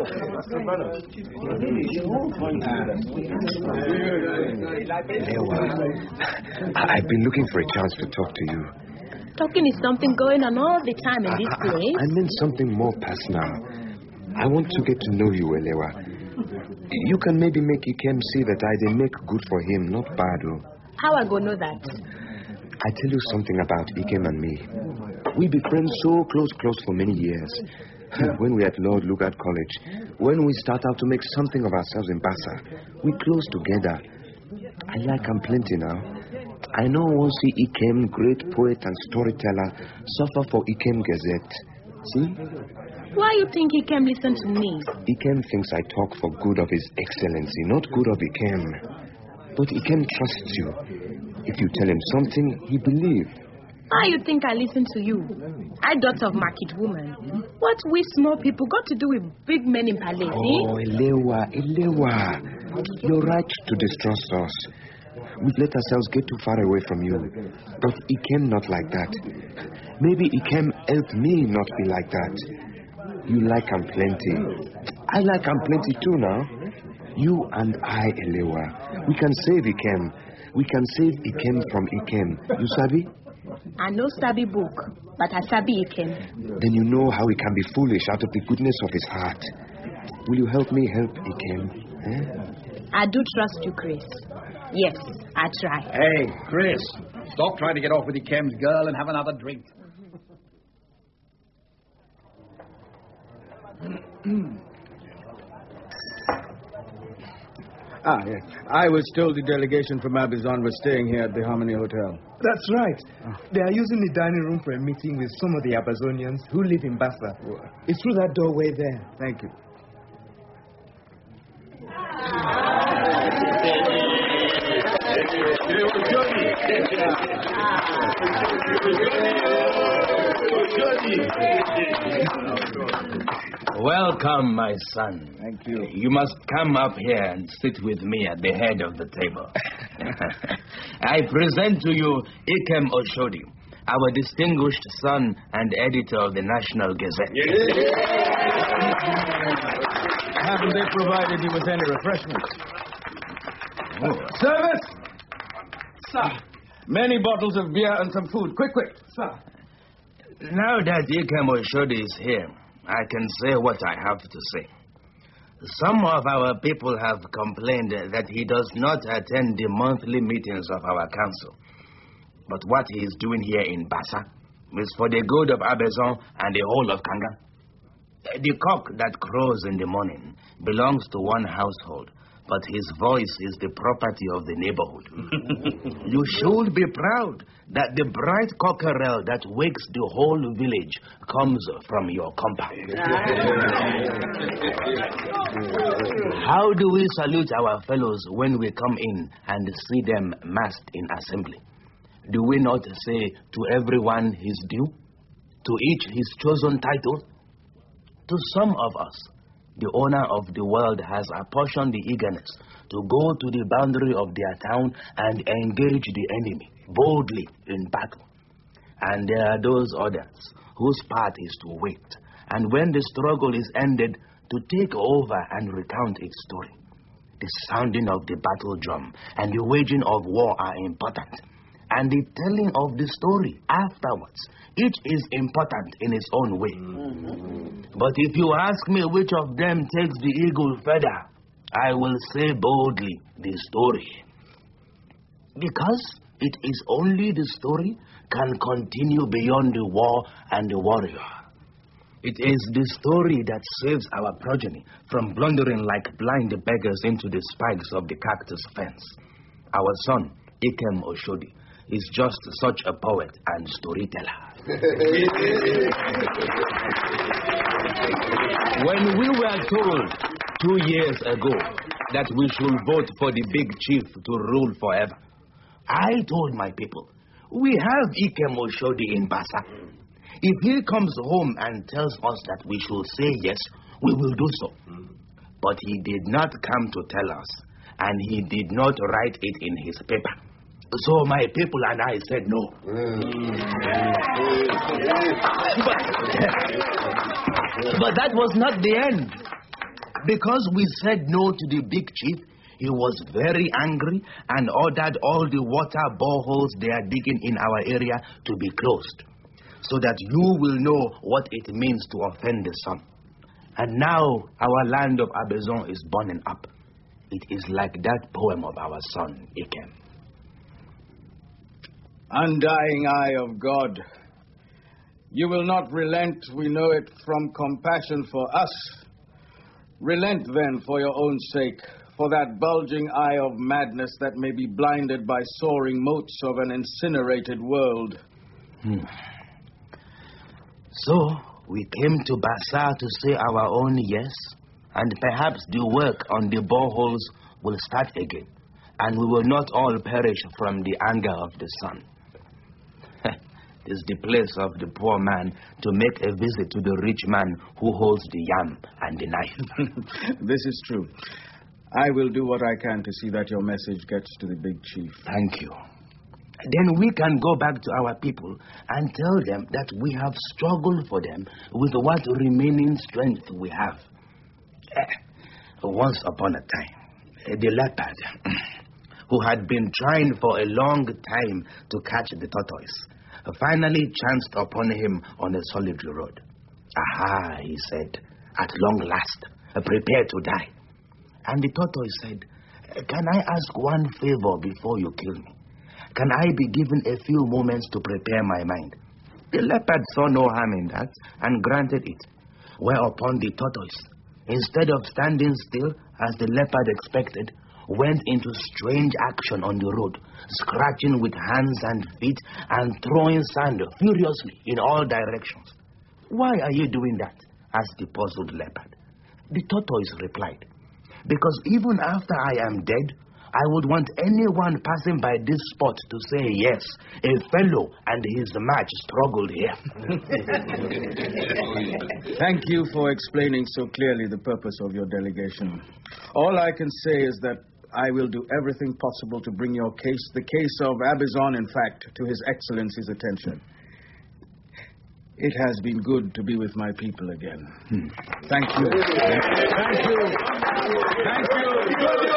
Speaker 3: Lewa, I've been looking for a chance to talk to you.
Speaker 10: Talking is something going on all the time in this place.
Speaker 3: I meant something more personal. I want to get to know you, Elewa. You can maybe make Ikem see that I dey make good for him, not bad.
Speaker 10: How I go know that?
Speaker 3: I tell you something about Ikem and me. We be friends so close for many years. When we at Lord Lugard College, when we start out to make something of ourselves in Bassa, we close together. I like him plenty now. I know I won't see Ikem, great poet and storyteller, suffer for Ikem Gazette. See?
Speaker 10: Why you think Ikem listen to me?
Speaker 3: Ikem thinks I talk for good of His Excellency, not good of Ikem. But Ikem trusts you. If you tell him something, he believes.
Speaker 10: Why you think I listen to you? I daughter of market woman. What we small people got to do with big men in palace?
Speaker 3: Oh, Elewa. You're right to distrust us. We've let ourselves get too far away from you. But Ikem not like that. Maybe Ikem help me not be like that. You like him plenty. I like him plenty too now. You and I, Elewa. We can save Ikem. We can save Ikem from Ikem. You sabi?
Speaker 10: I know sabi book. but Asabi Ikem.
Speaker 3: Then you know how he can be foolish out of the goodness of his heart. Will you help me help Ikem?
Speaker 10: I do trust you, Chris. Yes, I try.
Speaker 11: Hey, Chris, stop trying to get off with Ikem's girl and have another drink.
Speaker 13: Yes. I was told the delegation from Abizon was staying here at the Harmony Hotel.
Speaker 5: That's right. They are using the dining room for a meeting with some of the Abazonians who live in Bassa. It's through that doorway there.
Speaker 13: Thank you.
Speaker 9: Welcome, my son.
Speaker 13: Thank you.
Speaker 9: You must come up here and sit with me at the head of the table. I present to you Ikem Oshodi, our distinguished son and editor of the National Gazette.
Speaker 13: Haven't they provided you with any refreshments? Service! Sir. Many bottles of beer and some food. Quick, quick. Sir.
Speaker 9: Now that Ikem Oshodi is here, I can say what I have to say. Some of our people have complained that he does not attend the monthly meetings of our council. But what he is doing here in Bassa is for the good of Abezon and the whole of Kanga. The cock that crows in the morning belongs to one household, but his voice is the property of the neighborhood. You should be proud that the bright cockerel that wakes the whole village comes from your compound. How do we salute our fellows when we come in and see them massed in assembly? Do we not say to everyone his due? To each his chosen title? To some of us, the owner of the world has apportioned the eagerness to go to the boundary of their town and engage the enemy boldly in battle. And there are those others whose part is to wait, and when the struggle is ended, to take over and recount its story. The sounding of the battle drum and the waging of war are important, and the telling of the story afterwards, each is important in its own way. But if you ask me which of them takes the eagle feather, I will say boldly the story. Because it is only the story can continue beyond the war and the warrior. It is the story that saves our progeny from blundering like blind beggars into the spikes of the cactus fence. Our son, Ikem Oshodi, is just such a poet and storyteller. When we were told 2 years ago that we should vote for the big chief to rule forever, I told my people, we have Ikem Oshodi in Bassa. If he comes home and tells us that we should say yes, we will do so. But he did not come to tell us, and he did not write it in his paper. So my people and I said no. But that was not the end. Because we said no to the big chief, he was very angry and ordered all the water boreholes they are digging in our area to be closed, so that you will know what it means to offend the sun. And now our land of Abezon is burning up. It is like that poem of our son, Ikem.
Speaker 13: Undying eye of God, you will not relent, we know it, from compassion for us. Relent then for your own sake, for that bulging eye of madness that may be blinded by soaring motes of an incinerated world.
Speaker 9: So, we came to Bassa to say our own yes, and perhaps the work on the boreholes will start again, and we will not all perish from the anger of the sun. It is the place of the poor man to make a visit to the rich man who holds the yam and the knife.
Speaker 13: This is true. I will do what I can to see that your message gets to the big chief.
Speaker 9: Thank you. Then we can go back to our people and tell them that we have struggled for them with what remaining strength we have. Once upon a time, the leopard, who had been trying for a long time to catch the tortoise, finally chanced upon him on a solitary road. "Aha," he said, "at long last, prepare to die." And the tortoise said, "Can I ask one favor before you kill me? Can I be given a few moments to prepare my mind?" The leopard saw no harm in that and granted it. Whereupon the tortoise, instead of standing still as the leopard expected, went into strange action on the road, scratching with hands and feet and throwing sand furiously in all directions. "Why are you doing that?" asked the puzzled leopard. The tortoise replied, "Because even after I am dead, I would want anyone passing by this spot to say, yes, a fellow and his match struggled here."
Speaker 13: Thank you for explaining so clearly the purpose of your delegation. All I can say is that I will do everything possible to bring your case, the case of Abizon, in fact, to His Excellency's attention. It has been good to be with my people again. Thank you. Thank you. Thank you.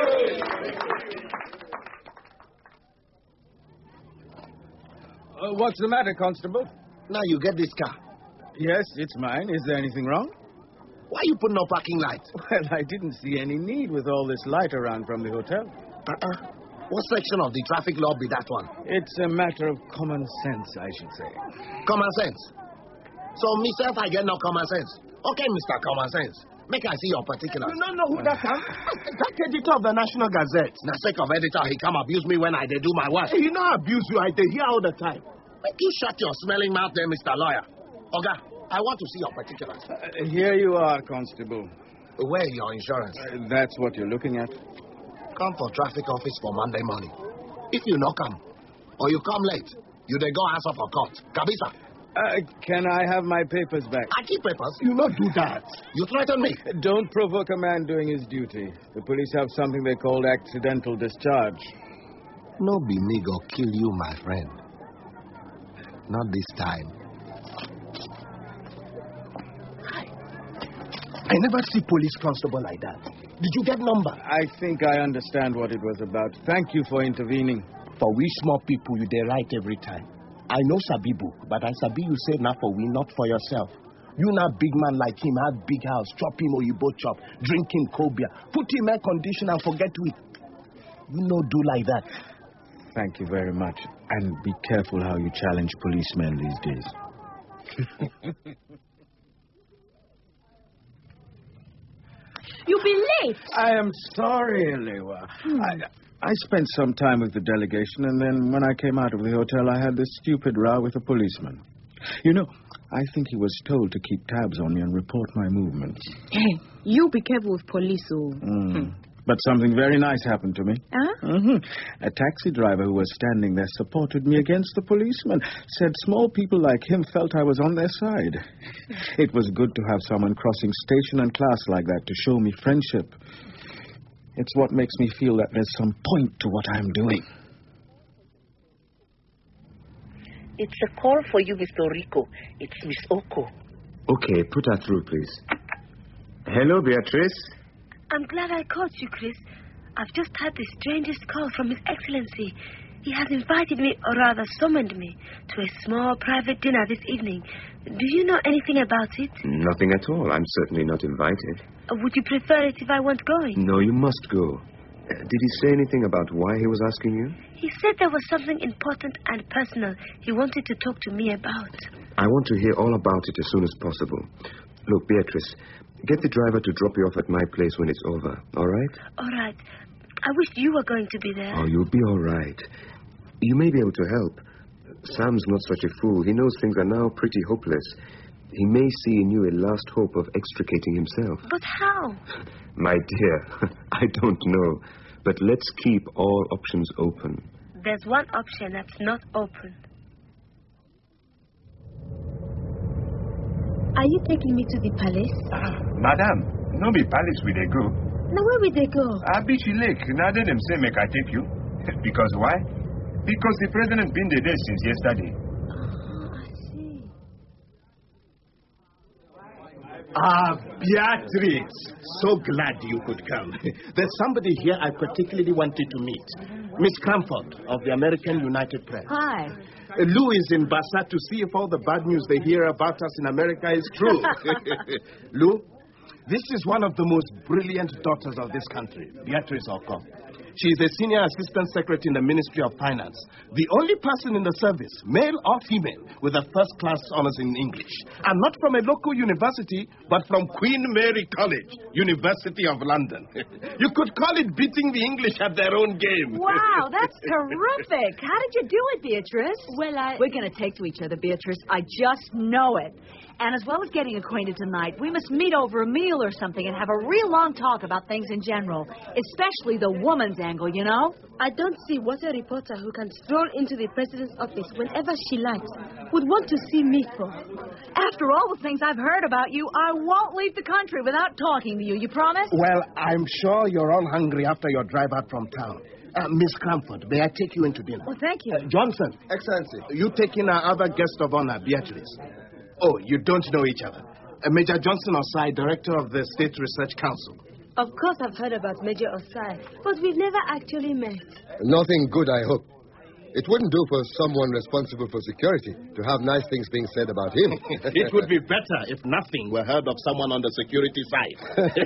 Speaker 13: What's the matter, Constable?
Speaker 2: Now you get this car.
Speaker 13: Yes, it's mine. Is there anything wrong?
Speaker 2: Why you put no parking light?
Speaker 13: Well, I didn't see any need with all this light around from the hotel.
Speaker 2: What section of the traffic law be that one?
Speaker 13: It's a matter of common sense, I should say.
Speaker 2: Common sense? So myself, I get no common sense. Okay, Mr. Common Sense. Make I see your particulars.
Speaker 5: You don't know who that is? That editor of the National Gazette.
Speaker 2: Now, sake of editor, he come abuse me when I do my work.
Speaker 5: He not abuse you, I hear all the time.
Speaker 2: Make you shut your smelling mouth there, Mr. Lawyer. Oga, I want to see your particulars.
Speaker 13: Here you are, Constable.
Speaker 2: Where your insurance?
Speaker 13: That's what you're looking at.
Speaker 2: Come for traffic office for Monday morning. If you no come, or you come late, you dey go answer for court. Kabisa.
Speaker 13: Can I have my papers back?
Speaker 2: I keep papers.
Speaker 5: You not do that.
Speaker 2: You threaten me.
Speaker 13: Don't provoke a man doing his duty. The police have something they call accidental discharge.
Speaker 2: No be me go kill you, my friend. Not this time.
Speaker 5: I never see police constable like that. Did you get number?
Speaker 13: I think I understand what it was about. Thank you for intervening.
Speaker 5: For we small people, you dey right every time. I know Sabi book, but I Sabi you say now for we, not for yourself. You not big man like him, have big house, chop him or you both chop, drink him cold beer, put him air condition and forget to it. You no do like that.
Speaker 13: Thank you very much. And be careful how you challenge policemen these days.
Speaker 10: You'll be late.
Speaker 13: I am sorry, Elewa. I spent some time with the delegation, and then when I came out of the hotel, I had this stupid row with a policeman. You know, I think he was told to keep tabs on me and report my movements.
Speaker 10: Hey, you be careful with police,
Speaker 13: But something very nice happened to me.
Speaker 10: Huh?
Speaker 13: A taxi driver who was standing there supported me against the policeman. Said small people like him felt I was on their side. It was good to have someone crossing station and class like that to show me friendship. It's what makes me feel that there's some point to what I'm doing.
Speaker 6: It's a call for you, Mr. Rico. It's Miss Oko.
Speaker 3: Okay, put her through, please. Hello, Beatrice.
Speaker 10: I'm glad I caught you, Chris. I've just had the strangest call from His Excellency. He has invited me, or rather summoned me, to a small private dinner this evening. Do you know anything about it?
Speaker 3: Nothing at all. I'm certainly not invited.
Speaker 10: Would you prefer it if I weren't going?
Speaker 3: No, you must go. Did he say anything about why he was asking you?
Speaker 10: He said there was something important and personal he wanted to talk to me about.
Speaker 3: I want to hear all about it as soon as possible. Look, Beatrice, get the driver to drop you off at my place when it's over, all right?
Speaker 10: All right. I wish you were going to be there.
Speaker 3: Oh, you'll be all right. You may be able to help. Sam's not such a fool. He knows things are now pretty hopeless. He may see in you a last hope of extricating himself.
Speaker 10: But how?
Speaker 3: My dear, I don't know. But let's keep all options open.
Speaker 10: There's one option that's not open. Are you taking me to the palace?
Speaker 3: Madam, no be palace we they go.
Speaker 10: Now where will they go?
Speaker 3: Abichi Lake. Now they them say make I take you. Because why? Because the president's been there since yesterday.
Speaker 10: I see.
Speaker 5: Beatrice, so glad you could come. There's somebody here I particularly wanted to meet.
Speaker 2: Miss Cranford of the American United Press.
Speaker 14: Hi.
Speaker 2: Lou is in Bassat to see if all the bad news they hear about us in America is true. Lou, this is one of the most brilliant daughters of this country, Beatrice Oko. She is a senior assistant secretary in the Ministry of Finance. The only person in the service, male or female, with a first-class honors in English. And not from a local university, but from Queen Mary College, University of London. You could call it beating the English at their own game.
Speaker 14: Wow, that's terrific. How did you do it, Beatrice?
Speaker 10: Well,
Speaker 14: We're going to take to each other, Beatrice. I just know it. And as well as getting acquainted tonight, we must meet over a meal or something and have a real long talk about things in general, especially the woman's angle, you know?
Speaker 10: I don't see what a reporter who can stroll into the president's office whenever she likes would want to see me for.
Speaker 14: After all the things I've heard about you, I won't leave the country without talking to you. You promise?
Speaker 2: Well, I'm sure you're all hungry after your drive out from town. Miss Cranford, may I take you into dinner?
Speaker 14: Well, thank you.
Speaker 2: Johnson. Excellency. You take in our other guest of honor, Beatrice. Oh, you don't know each other. Major Johnson Osai, director of the State Research Council.
Speaker 10: Of course I've heard about Major Osai, but we've never actually met.
Speaker 15: Nothing good, I hope. It wouldn't do for someone responsible for security to have nice things being said about him.
Speaker 2: It would be better if nothing were heard of someone on the security side.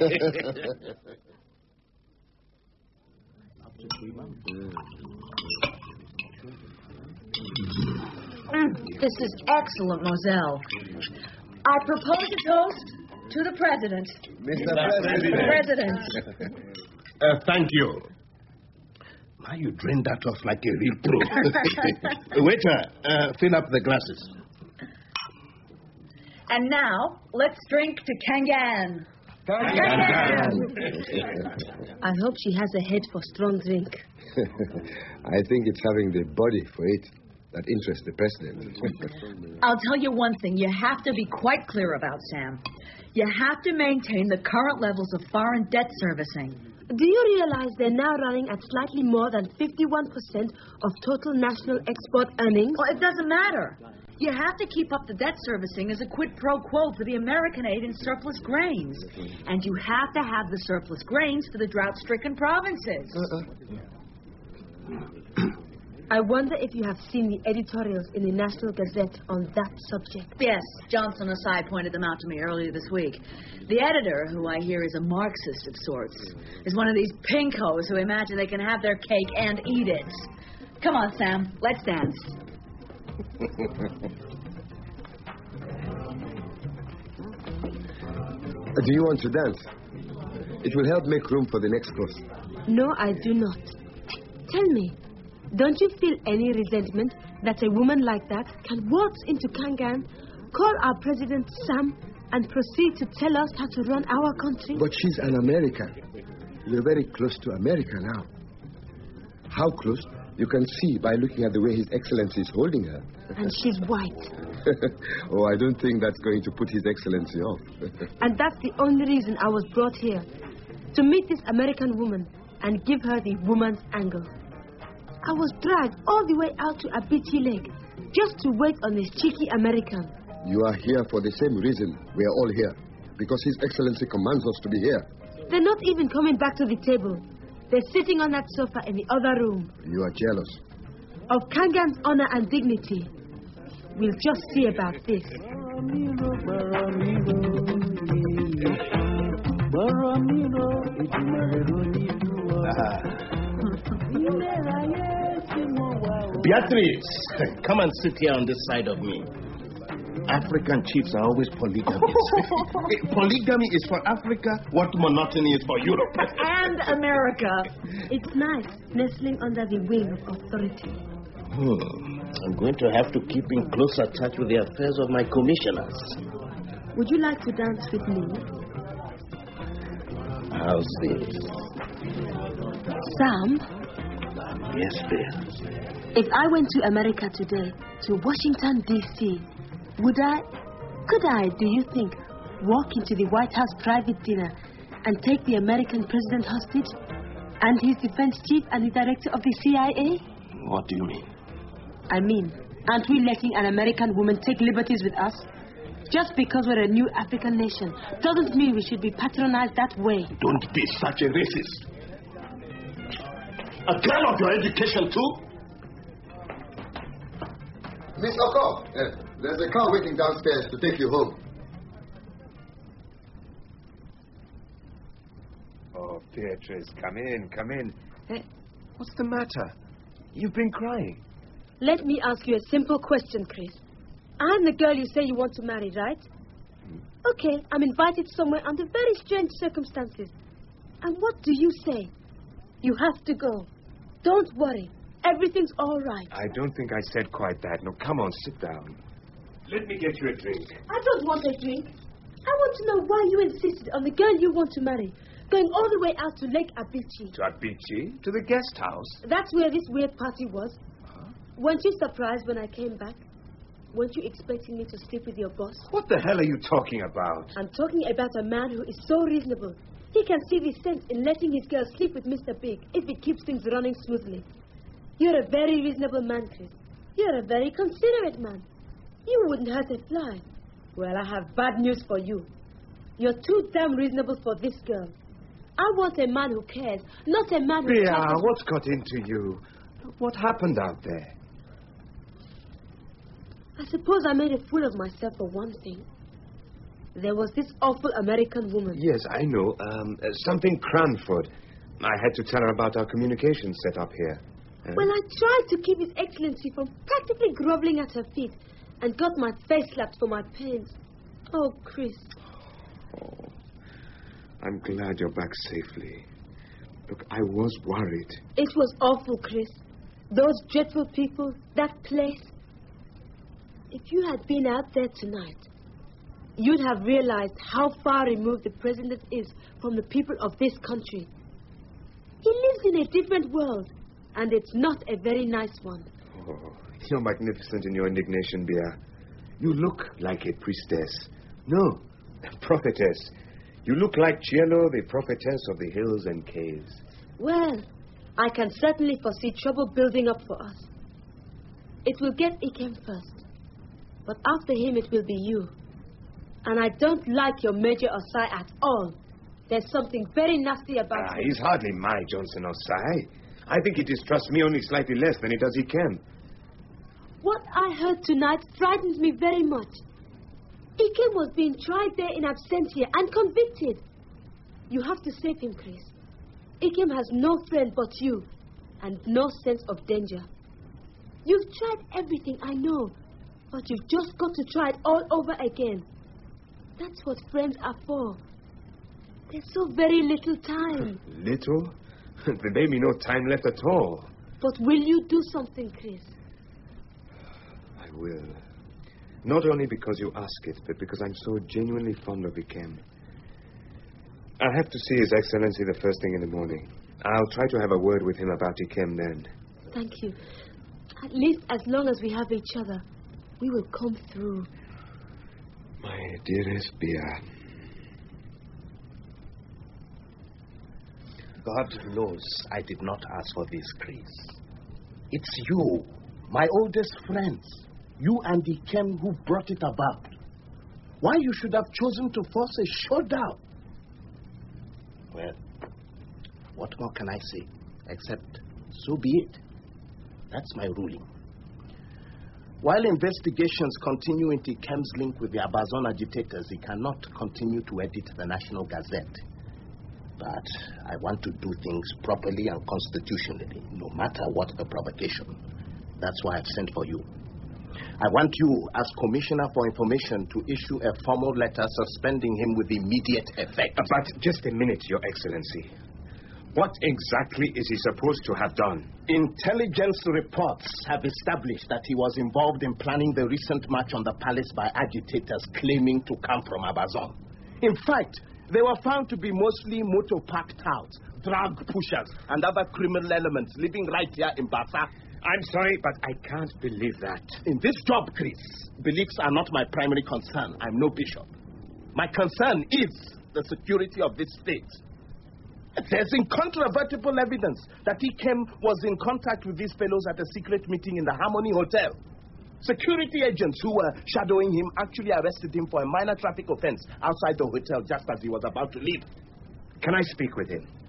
Speaker 14: This is excellent, Moselle. I propose a toast to the President.
Speaker 15: Mr.
Speaker 14: President.
Speaker 2: Thank you. Now you drained that off like a real pro. Waiter, fill up the glasses.
Speaker 14: And now, let's drink to Kangan.
Speaker 10: I hope she has a head for strong drink.
Speaker 15: I think it's having the body for it that interests the president.
Speaker 14: I'll tell you one thing you have to be quite clear about, Sam. You have to maintain the current levels of foreign debt servicing.
Speaker 10: Do you realize they're now running at slightly more than 51% of total national export earnings?
Speaker 14: Well, it doesn't matter. You have to keep up the debt servicing as a quid pro quo for the American aid in surplus grains. And you have to have the surplus grains for the drought-stricken provinces.
Speaker 10: I wonder if you have seen the editorials in the National Gazette on that subject.
Speaker 14: Yes, Johnson Osai pointed them out to me earlier this week. The editor, who I hear is a Marxist of sorts, is one of these pinkos who imagine they can have their cake and eat it. Come on, Sam, let's dance.
Speaker 15: Do you want to dance? It will help make room for the next course.
Speaker 10: No, I do not. Tell me, don't you feel any resentment that a woman like that can waltz into Kangan, call our president Sam, and proceed to tell us how to run our country?
Speaker 15: But she's an American. We're very close to America now. How close? You can see by looking at the way His Excellency is holding her.
Speaker 10: And she's white.
Speaker 15: Oh, I don't think that's going to put His Excellency off.
Speaker 10: And that's the only reason I was brought here. To meet this American woman and give her the woman's angle. I was dragged all the way out to Abiti Lake just to wait on this cheeky American.
Speaker 15: You are here for the same reason we are all here. Because His Excellency commands us to be here.
Speaker 10: They're not even coming back to the table. They're sitting on that sofa in the other room.
Speaker 15: You are jealous.
Speaker 10: Of Kangan's honor and dignity. We'll just see about this.
Speaker 2: Beatrice, come and sit here on this side of me. African chiefs are always polygamists. Polygamy is for Africa what monotony is for Europe.
Speaker 14: And America.
Speaker 10: It's nice, nestling under the wing of authority.
Speaker 2: I'm going to have to keep in closer touch with the affairs of my commissioners.
Speaker 10: Would you like to dance with me?
Speaker 2: How's this?
Speaker 10: Sam?
Speaker 2: Yes, dear.
Speaker 10: If I went to America today, to Washington, D.C., could I, do you think, walk into the White House private dinner and take the American president hostage? And his defense chief and the director of the CIA?
Speaker 2: What do you mean?
Speaker 10: I mean, aren't we letting an American woman take liberties with us? Just because we're a new African nation doesn't mean we should be patronized that way.
Speaker 2: Don't be such a racist. A girl of your education, too?
Speaker 15: Miss Oko, there's a car waiting downstairs to take you home.
Speaker 3: Oh, Beatrice, come in, come in. Hey, what's the matter? You've been crying.
Speaker 10: Let me ask you a simple question, Chris. I'm the girl you say you want to marry, right? Okay, I'm invited somewhere under very strange circumstances. And what do you say? You have to go. Don't worry. Everything's all right.
Speaker 3: I don't think I said quite that. No, come on, sit down. Let me get you a drink.
Speaker 10: I don't want a drink. I want to know why you insisted on the girl you want to marry, going all the way out to Lake Abichi.
Speaker 3: To Abichi? To the guest house?
Speaker 10: That's where this weird party was.
Speaker 3: Huh?
Speaker 10: Weren't you surprised when I came back? Weren't you expecting me to sleep with your boss?
Speaker 3: What the hell are you talking about?
Speaker 10: I'm talking about a man who is so reasonable. He can see the sense in letting his girl sleep with Mr. Big if it keeps things running smoothly. You're a very reasonable man, Chris. You're a very considerate man. You wouldn't hurt a fly. Well, I have bad news for you. You're too damn reasonable for this girl. I want a man who cares, not a man who...
Speaker 3: Bea, what's got into you? What happened out there?
Speaker 10: I suppose I made a fool of myself for one thing. There was this awful American woman.
Speaker 3: Yes, I know. Something Cranford. I had to tell her about our communications set up here.
Speaker 10: Well, I tried to keep His Excellency from practically groveling at her feet and got my face slapped for my pains. Oh, Chris.
Speaker 3: Oh, I'm glad you're back safely. Look, I was worried.
Speaker 10: It was awful, Chris. Those dreadful people, that place. If you had been out there tonight, you'd have realized how far removed the president is from the people of this country. He lives in a different world, and it's not a very nice one.
Speaker 3: Oh, you're magnificent in your indignation, Bea. You look like a priestess. No, a prophetess. You look like Cielo, the prophetess of the hills and caves.
Speaker 10: Well, I can certainly foresee trouble building up for us. It will get Ikem first. But after him, it will be you. And I don't like your Major Osai at all. There's something very nasty about him.
Speaker 3: He's hardly my Johnson Osai. I think he distrusts me only slightly less than he does Ikem.
Speaker 10: What I heard tonight frightens me very much. Ikem was being tried there in absentia and convicted. You have to save him, Chris. Ikem has no friend but you, and no sense of danger. You've tried everything, I know, but you've just got to try it all over again. That's what friends are for. There's so very little time.
Speaker 3: Little? There may be no time left at all.
Speaker 10: But will you do something, Chris?
Speaker 3: I will. Not only because you ask it, but because I'm so genuinely fond of Ikem. I have to see His Excellency the first thing in the morning. I'll try to have a word with him about Ikem then.
Speaker 10: Thank you. At least as long as we have each other, we will come through.
Speaker 3: My dearest Bea.
Speaker 2: God knows I did not ask for this, Chris. It's you, my oldest friends, you and Ikem who brought it about. Why you should have chosen to force a showdown? Well, what more can I say? Except, so be it. That's my ruling. While investigations continue into Ikem's link with the Abazon agitators, he cannot continue to edit the National Gazette. But I want to do things properly and constitutionally, no matter what the provocation. That's why I've sent for you. I want you, as Commissioner for Information, to issue a formal letter suspending him with immediate effect.
Speaker 3: But just a minute, Your Excellency. What exactly is he supposed to have done?
Speaker 2: Intelligence reports have established that he was involved in planning the recent march on the palace by agitators claiming to come from Abazon. In fact, they were found to be mostly motor-park touts, drug pushers, and other criminal elements living right here in Basa.
Speaker 3: I'm sorry, but I can't believe that.
Speaker 2: In this job, Chris, beliefs are not my primary concern. I'm no bishop. My concern is the security of this state. There's incontrovertible evidence that Ikem was in contact with these fellows at a secret meeting in the Harmony Hotel. Security agents who were shadowing him actually arrested him for a minor traffic offense outside the hotel just as he was about to leave.
Speaker 3: Can I speak with him?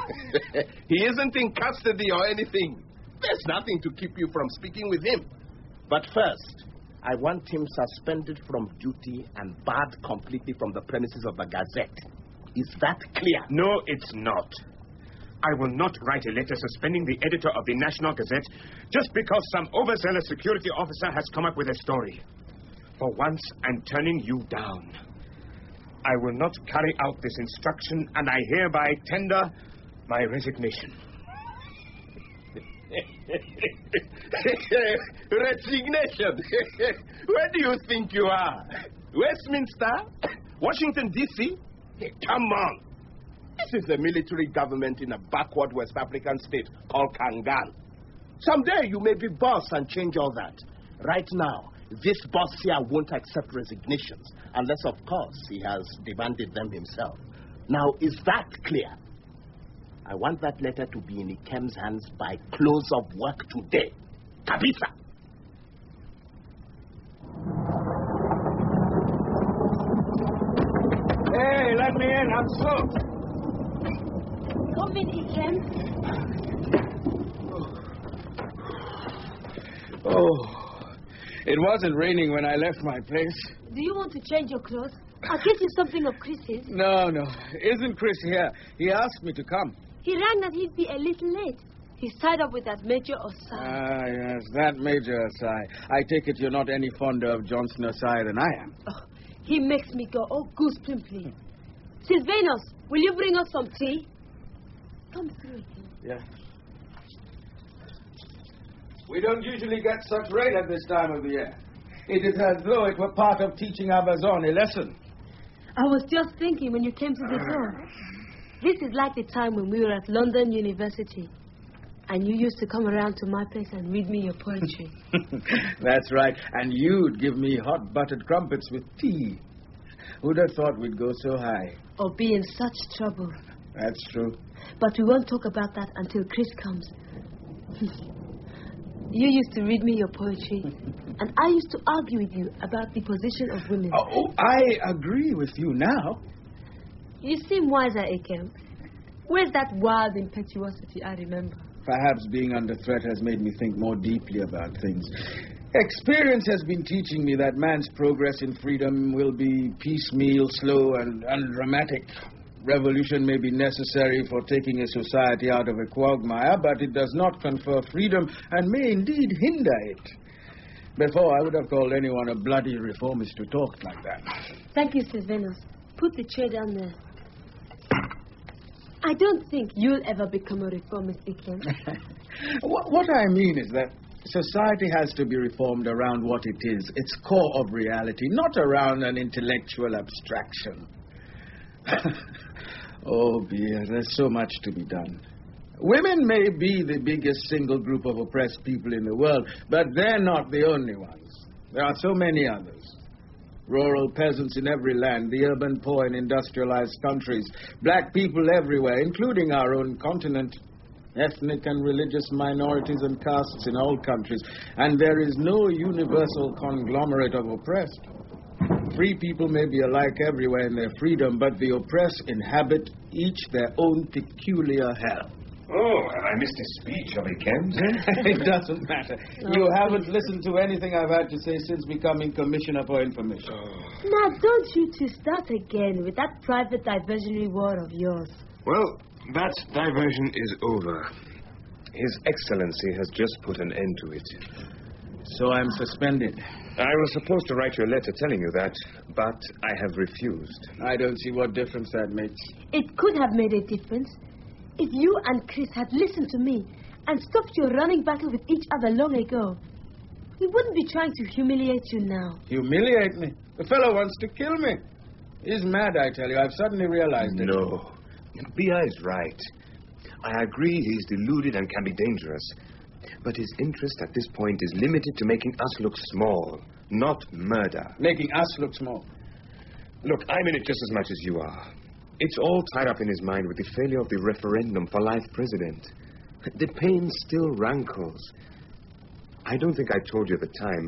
Speaker 2: He isn't in custody or anything. There's nothing to keep you from speaking with him. But first, I want him suspended from duty and barred completely from the premises of the Gazette. Is that clear?
Speaker 3: No, it's not. I will not write a letter suspending the editor of the National Gazette just because some overzealous security officer has come up with a story. For once, I'm turning you down. I will not carry out this instruction, and I hereby tender my resignation.
Speaker 2: Resignation? Where do you think you are? Westminster? Washington, D.C.? Come on. This is a military government in a backward West African state called Kangan. Someday you may be boss and change all that. Right now, this boss here won't accept resignations unless, of course, he has demanded them himself. Now, is that clear? I want that letter to be in Ikem's hands by close of work today. Kabisa!
Speaker 13: Hey, let me in. I'm soaked.
Speaker 10: Come in, Ikem.
Speaker 13: Oh, it wasn't raining when I left my place.
Speaker 10: Do you want to change your clothes? I'll get you something of Chris's.
Speaker 13: No. Isn't Chris here? He asked me to come.
Speaker 10: He rang that he'd be a little late. He's tied up with that Major Osai.
Speaker 13: Ah, yes, that Major Osai. I take it you're not any fonder of Johnson Osai than I am.
Speaker 10: Oh, he makes me go all goose pimply. Sylvanus, will you bring us some tea? Come through again.
Speaker 13: Yeah. We don't usually get such rain at this time of the year. It is as though it were part of teaching Abazon a lesson.
Speaker 10: I was just thinking when you came to the door. This is like the time when we were at London University. And you used to come around to my place and read me your poetry.
Speaker 13: That's right. And you'd give me hot buttered crumpets with tea. Who'd have thought we'd go so high?
Speaker 10: Or be in such trouble.
Speaker 13: That's true.
Speaker 10: But we won't talk about that until Chris comes. You used to read me your poetry, and I used to argue with you about the position of women.
Speaker 13: Oh, I agree with you now.
Speaker 10: You seem wiser, Ikem. Where's that wild impetuosity I remember?
Speaker 13: Perhaps being under threat has made me think more deeply about things. Experience has been teaching me that man's progress in freedom will be piecemeal, slow, and undramatic. Revolution may be necessary for taking a society out of a quagmire, but it does not confer freedom and may indeed hinder it. Before, I would have called anyone a bloody reformist to talk like that.
Speaker 10: Thank you, Sylvanus. Put the chair down there. I don't think you'll ever become a reformist, Ikem.
Speaker 13: What I mean is that society has to be reformed around what it is, its core of reality, not around an intellectual abstraction. Oh, dear, there's so much to be done. Women may be the biggest single group of oppressed people in the world, but they're not the only ones. There are so many others. Rural peasants in every land, the urban poor in industrialized countries, black people everywhere, including our own continent, ethnic and religious minorities and castes in all countries, and there is no universal conglomerate of oppressed. Free people may be alike everywhere in their freedom, but the oppressed inhabit each their own peculiar hell.
Speaker 3: Oh, have I missed a speech of Ikem's?
Speaker 13: It doesn't matter. You haven't listened to anything I've had to say since becoming Commissioner for Information.
Speaker 10: Now, don't you two start again with that private diversionary war of yours.
Speaker 3: Well, that diversion is over. His Excellency has just put an end to it.
Speaker 13: So I'm suspended.
Speaker 3: I was supposed to write you a letter telling you that, but I have refused.
Speaker 13: I don't see what difference that makes.
Speaker 10: It could have made a difference if you and Chris had listened to me and stopped your running battle with each other long ago. We wouldn't be trying to humiliate you now.
Speaker 13: Humiliate me? The fellow wants to kill me. He's mad, I tell you. I've suddenly realized it.
Speaker 3: No. B.I. is right. I agree he's deluded and can be dangerous. But his interest at this point is limited to making us look small, not murder.
Speaker 13: Making us look small?
Speaker 3: Look, I'm in it just as much as you are. It's all tied up in his mind with the failure of the referendum for life president. The pain still rankles. I don't think I told you at the time,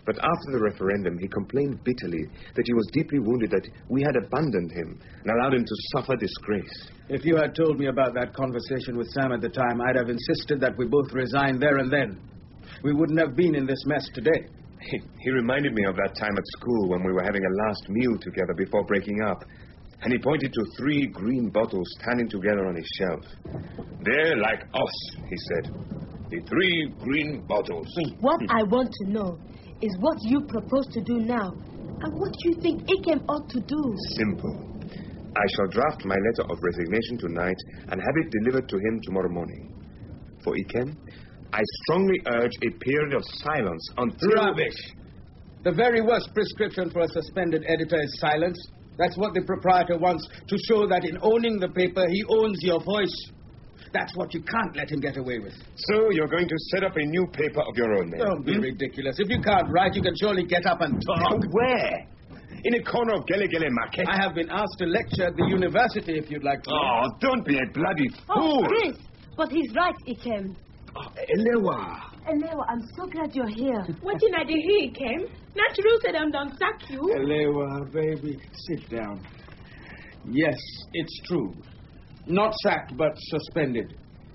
Speaker 3: But after the referendum, he complained bitterly that he was deeply wounded that we had abandoned him and allowed him to suffer disgrace.
Speaker 13: If you had told me about that conversation with Sam at the time, I'd have insisted that we both resign there and then. We wouldn't have been in this mess today.
Speaker 3: He reminded me of that time at school when we were having a last meal together before breaking up. And he pointed to 3 green bottles standing together on his shelf. They're like us, he said. The 3 green bottles.
Speaker 10: What I want to know is what you propose to do now and what you think Ikem ought to do.
Speaker 3: Simple. I shall draft my letter of resignation tonight and have it delivered to him tomorrow morning. For Ikem, I strongly urge a period of silence until...
Speaker 13: Rubbish! The very worst prescription for a suspended editor is silence. That's what the proprietor wants, to show that in owning the paper, he owns your voice. That's what you can't let him get away with.
Speaker 3: So you're going to set up a new paper of your own, then?
Speaker 13: Don't be ridiculous. If you can't write, you can surely get up and talk.
Speaker 3: Where? In a corner of Gele Gele Market?
Speaker 13: I have been asked to lecture at the university, if you'd like to.
Speaker 3: Oh, don't be a bloody fool.
Speaker 10: Oh, Chris, but he's right, Ikem.
Speaker 3: Elewa.
Speaker 10: Elewa, I'm so glad you're here.
Speaker 16: What did I do here, Ikem? Natural said I'm done sack you.
Speaker 13: Elewa, baby, sit down. Yes, it's true. Not sacked, but suspended.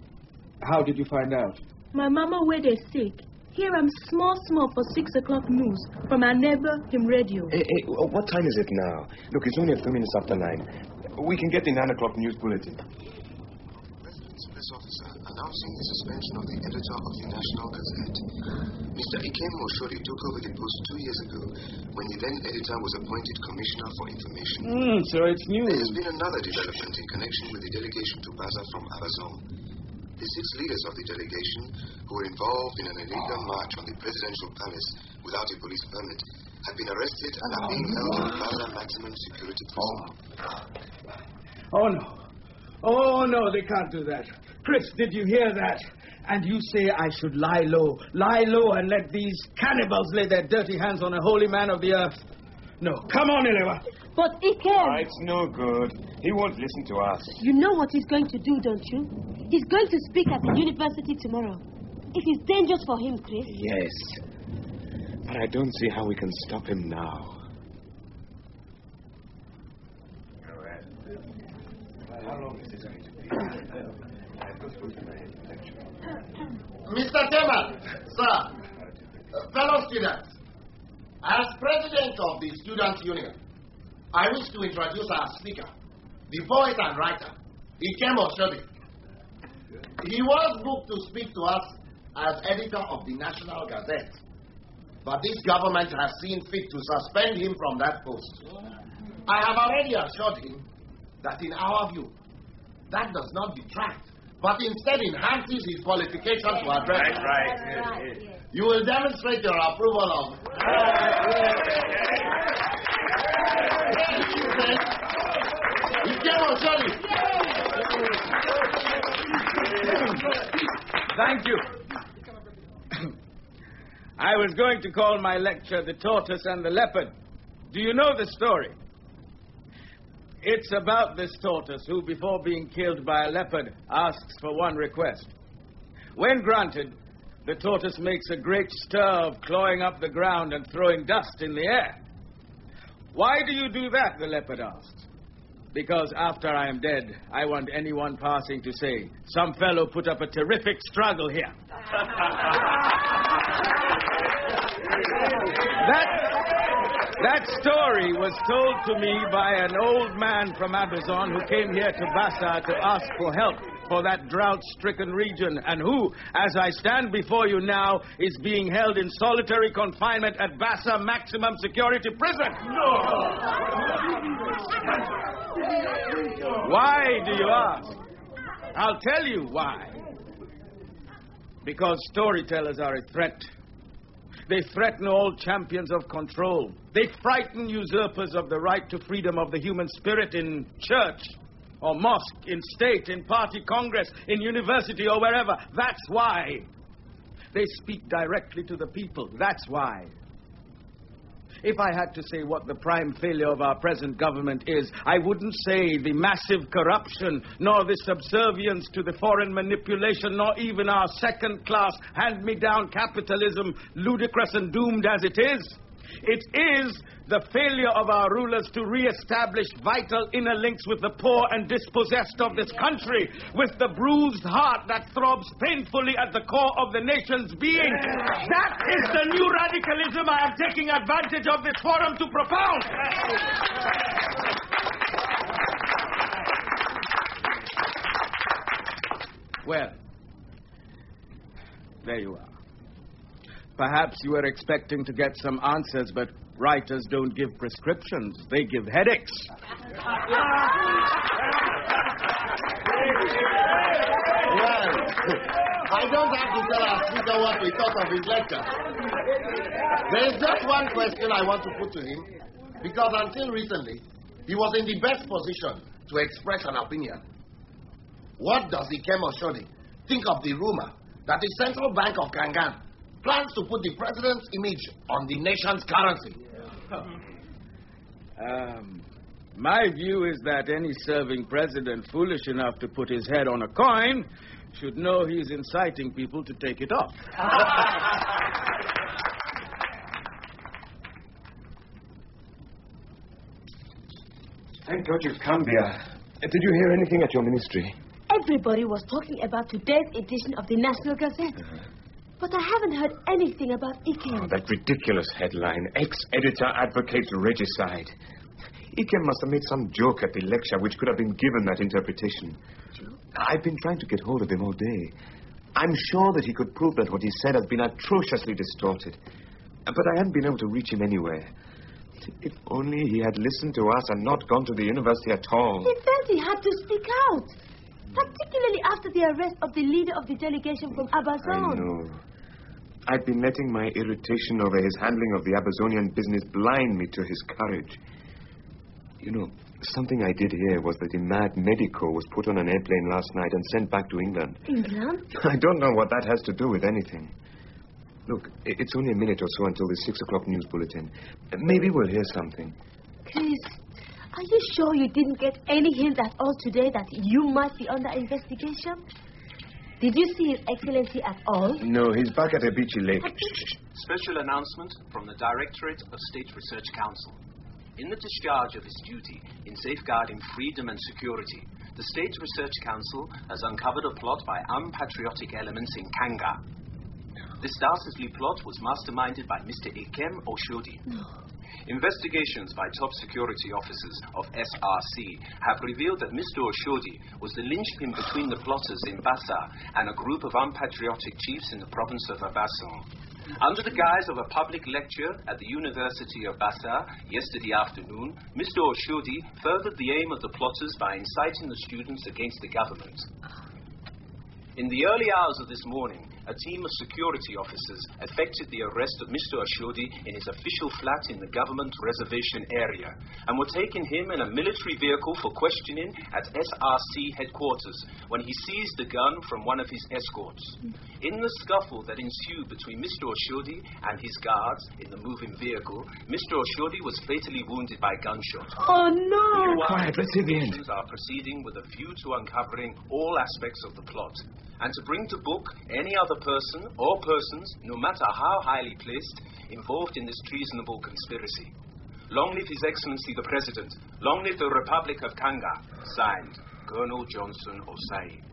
Speaker 13: How did you find out?
Speaker 16: My mama where they sick. Here I'm small for 6 o'clock news from our neighbor, him radio.
Speaker 3: Hey, what time is it now? Look, it's only a few minutes after 9. We can get the 9 o'clock news bulletin.
Speaker 17: President's press officer announcing the suspension of the editor of the National Gazette. Mr. Ikem Oshodi took over the post 2 years ago when the then editor was appointed Commissioner for Information.
Speaker 13: So it's news.
Speaker 17: There has been another development in connection with the delegation to Baza from Abazon. The 6 leaders of the delegation who were involved in an illegal march on the presidential palace without a police permit have been arrested and are being held in Baza maximum security prison.
Speaker 13: Oh, no, they can't do that. Chris, did you hear that? And you say I should lie low and let these cannibals lay their dirty hands on a holy man of the earth. No, come on, Elewa.
Speaker 10: But Ikem...
Speaker 3: It's no good. He won't listen to us.
Speaker 10: You know what he's going to do, don't you? He's going to speak at the university tomorrow. It is dangerous for him, Chris.
Speaker 3: Yes. But I don't see how we can stop him now.
Speaker 2: Mr. Teman, sir, fellow students, as president of the Student Union, I wish to introduce our speaker, the poet and writer, Ikem Oshodi. He was booked to speak to us as editor of the National Gazette, but this government has seen fit to suspend him from that post. I have already assured him that in our view, that does not detract, but instead enhances his qualifications to address.
Speaker 3: Right.
Speaker 2: You will demonstrate your approval of...
Speaker 13: Thank you. I was going to call my lecture The Tortoise and the Leopard. Do you know the story? It's about this tortoise who, before being killed by a leopard, asks for one request. When granted, the tortoise makes a great stir of clawing up the ground and throwing dust in the air. Why do you do that, the leopard asks. Because after I am dead, I want anyone passing to say, some fellow put up a terrific struggle here. That story was told to me by an old man from Abazon who came here to Bassa to ask for help for that drought-stricken region, and who, as I stand before you now, is being held in solitary confinement at Bassa Maximum Security Prison. No! Why, do you ask? I'll tell you why. Because storytellers are a threat. They threaten all champions of control. They frighten usurpers of the right to freedom of the human spirit in church or mosque, in state, in party congress, in university or wherever. That's why. They speak directly to the people. That's why. If I had to say what the prime failure of our present government is, I wouldn't say the massive corruption, nor the subservience to the foreign manipulation, nor even our second-class hand-me-down capitalism, ludicrous and doomed as it is. It is the failure of our rulers to re-establish vital inner links with the poor and dispossessed of this country, with the bruised heart that throbs painfully at the core of the nation's being. That is the new radicalism I am taking advantage of this forum to propound. Well, there you are. Perhaps you were expecting to get some answers, but writers don't give prescriptions. They give headaches.
Speaker 2: Well, I don't have to tell our speaker what we thought of his lecture. There is just one question I want to put to him, because until recently, he was in the best position to express an opinion. What does Ikem Oshodi think of the rumor that the Central Bank of Kangan plans to put the president's image on the nation's currency?
Speaker 13: My view is that any serving president foolish enough to put his head on a coin should know he's inciting people to take it off.
Speaker 3: Thank God you've come, Bia. Did you hear anything at your ministry?
Speaker 16: Everybody was talking about today's edition of the National Gazette. But I haven't heard anything about Ikem.
Speaker 3: Oh, that ridiculous headline. Ex-editor advocates regicide. Ikem must have made some joke at the lecture which could have been given that interpretation. I've been trying to get hold of him all day. I'm sure that he could prove that what he said has been atrociously distorted. But I haven't been able to reach him anywhere. If only he had listened to us and not gone to the university at all.
Speaker 16: He felt he had to speak out. Particularly after the arrest of the leader of the delegation from Abazon.
Speaker 3: I know. I've been letting my irritation over his handling of the Abazonian business blind me to his courage. You know, something I did hear was that the mad medico was put on an airplane last night and sent back to England.
Speaker 16: England?
Speaker 3: I don't know what that has to do with anything. Look, it's only a minute or so until the 6 o'clock news bulletin. Maybe we'll hear something.
Speaker 16: Chris, are you sure you didn't get any hint at all today that you might be under investigation? Did you see His Excellency at all?
Speaker 3: No, he's back at Abichi Lake.
Speaker 18: Special announcement from the Directorate of State Research Council. In the discharge of its duty in safeguarding freedom and security, the State Research Council has uncovered a plot by unpatriotic elements in Kanga. This dastardly plot was masterminded by Mr. Ikem Oshodi.
Speaker 16: No.
Speaker 18: Investigations by top security officers of SRC have revealed that Mr. Oshodi was the linchpin between the plotters in Bassa and a group of unpatriotic chiefs in the province of Abasan. Under the guise of a public lecture at the University of Bassa yesterday afternoon, Mr. Oshodi furthered the aim of the plotters by inciting the students against the government. In the early hours of this morning, a team of security officers effected the arrest of Mr. Oshodi in his official flat in the government reservation area and were taking him in a military vehicle for questioning at SRC headquarters when he seized the gun from one of his escorts. In the scuffle that ensued between Mr. Oshodi and his guards in the moving vehicle, Mr. Oshodi was fatally wounded by gunshot.
Speaker 16: Oh, no!
Speaker 3: Quiet, let's see the end.
Speaker 18: Are proceeding with a view to uncovering all aspects of the plot and to bring to book any other person or persons, no matter how highly placed, involved in this treasonable conspiracy. Long live His Excellency the President. Long live the Republic of Kanga. Signed, Colonel Johnson Osai.